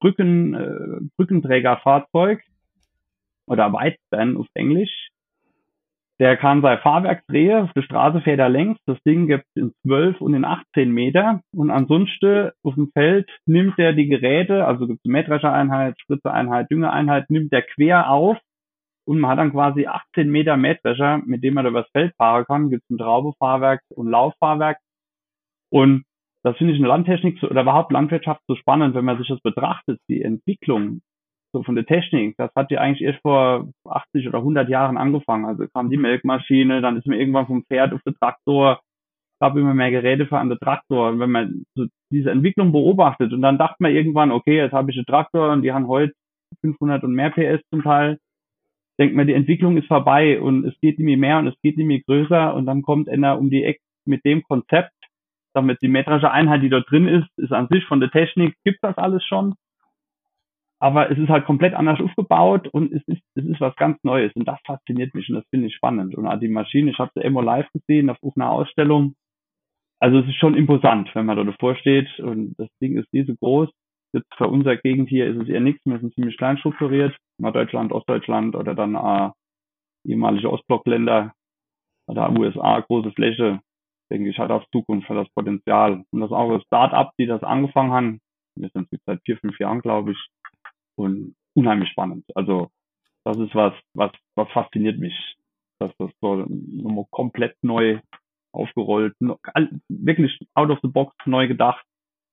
Brückenträgerfahrzeug oder Widespan auf Englisch. Der kann sein Fahrwerk drehen, auf der Straße fährt er längs. Das Ding gibt es in 12 und in 18 Meter. Und ansonsten auf dem Feld nimmt er die Geräte, also gibt es Mähdreschereinheit, Spritzeeinheit, Düngereinheit, nimmt er quer auf. Und man hat dann quasi 18 Meter Mähdrescher, mit dem man übers Feld fahren kann. Gibt es ein Traubefahrwerk und Lauffahrwerk. Und das finde ich in Landtechnik oder überhaupt Landwirtschaft so spannend, wenn man sich das betrachtet, die Entwicklung so von der Technik. Das hat ja eigentlich erst vor 80 oder 100 Jahren angefangen. Also kam die Melkmaschine, dann ist man irgendwann vom Pferd auf den Traktor, gab immer mehr Geräte für einen Traktor. Und wenn man so diese Entwicklung beobachtet und dann dachte man irgendwann, okay, jetzt habe ich einen Traktor und die haben heute 500 und mehr PS zum Teil, denkt man, die Entwicklung ist vorbei und es geht nicht mehr und es geht nicht mehr größer und dann kommt einer um die Ecke mit dem Konzept, damit die Mähdreschereinheit, die dort drin ist an sich von der Technik, gibt das alles schon. Aber es ist halt komplett anders aufgebaut und es ist was ganz Neues und das fasziniert mich und das finde ich spannend. Und auch die Maschine, ich habe sie immer live gesehen auf einer Ausstellung. Also es ist schon imposant, wenn man da davor steht und das Ding ist riesengroß. Jetzt für unsere Gegend hier ist es eher nichts, wir sind ziemlich klein strukturiert. Norddeutschland, Ostdeutschland oder dann ehemalige Ostblockländer oder USA, große Fläche, denke ich, hat auf Zukunft, hat das Potenzial. Und das ist auch ein Start-up, die das angefangen haben. Wir sind jetzt seit 4-5 Jahren, glaube ich. Und unheimlich spannend. Also das ist was fasziniert mich, dass das so nochmal komplett neu aufgerollt, wirklich out of the box neu gedacht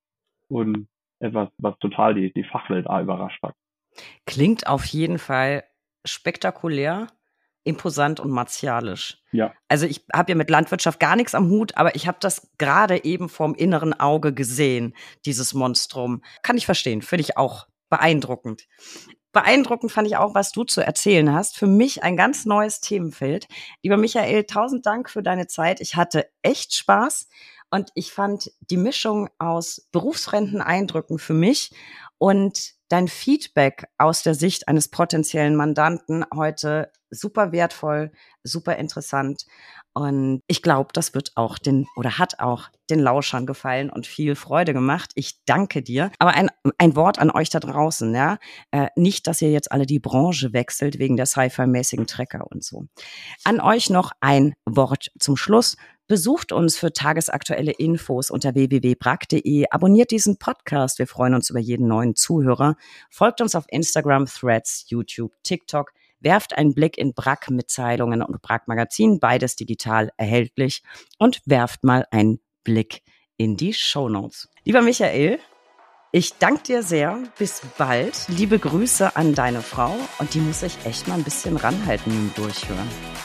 und etwas, was total die Fachwelt überrascht hat. Klingt auf jeden Fall spektakulär, imposant und martialisch. Ja. Also ich habe ja mit Landwirtschaft gar nichts am Hut, aber ich habe das gerade eben vorm inneren Auge gesehen, dieses Monstrum. Kann ich verstehen, finde ich auch beeindruckend. Beeindruckend fand ich auch, was du zu erzählen hast. Für mich ein ganz neues Themenfeld. Lieber Michael, 1000 Dank für deine Zeit. Ich hatte echt Spaß und ich fand die Mischung aus berufsfremden Eindrücken für mich und dein Feedback aus der Sicht eines potenziellen Mandanten heute super wertvoll, super interessant. Und ich glaube, das wird auch hat auch den Lauschern gefallen und viel Freude gemacht. Ich danke dir. Aber ein Wort an euch da draußen, ja. Nicht, dass ihr jetzt alle die Branche wechselt wegen der Sci-Fi-mäßigen Trecker und so. An euch noch ein Wort zum Schluss. Besucht uns für tagesaktuelle Infos unter www.brag.de. Abonniert diesen Podcast. Wir freuen uns über jeden neuen Zuhörer. Folgt uns auf Instagram, Threads, YouTube, TikTok. Werft einen Blick in Brag-Mitteilungen und Brag-Magazin, beides digital erhältlich. Und werft mal einen Blick in die Shownotes. Lieber Michael, ich danke dir sehr. Bis bald. Liebe Grüße an deine Frau. Und die muss ich echt mal ein bisschen ranhalten im Durchhören.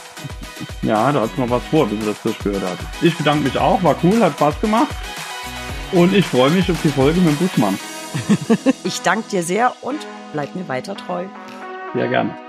Ja, da hat noch was vor, bis sie das durchgehört hat. Ich bedanke mich auch, war cool, hat Spaß gemacht. Und ich freue mich auf die Folge mit dem Buschmann. Ich danke dir sehr und bleib mir weiter treu. Sehr gerne.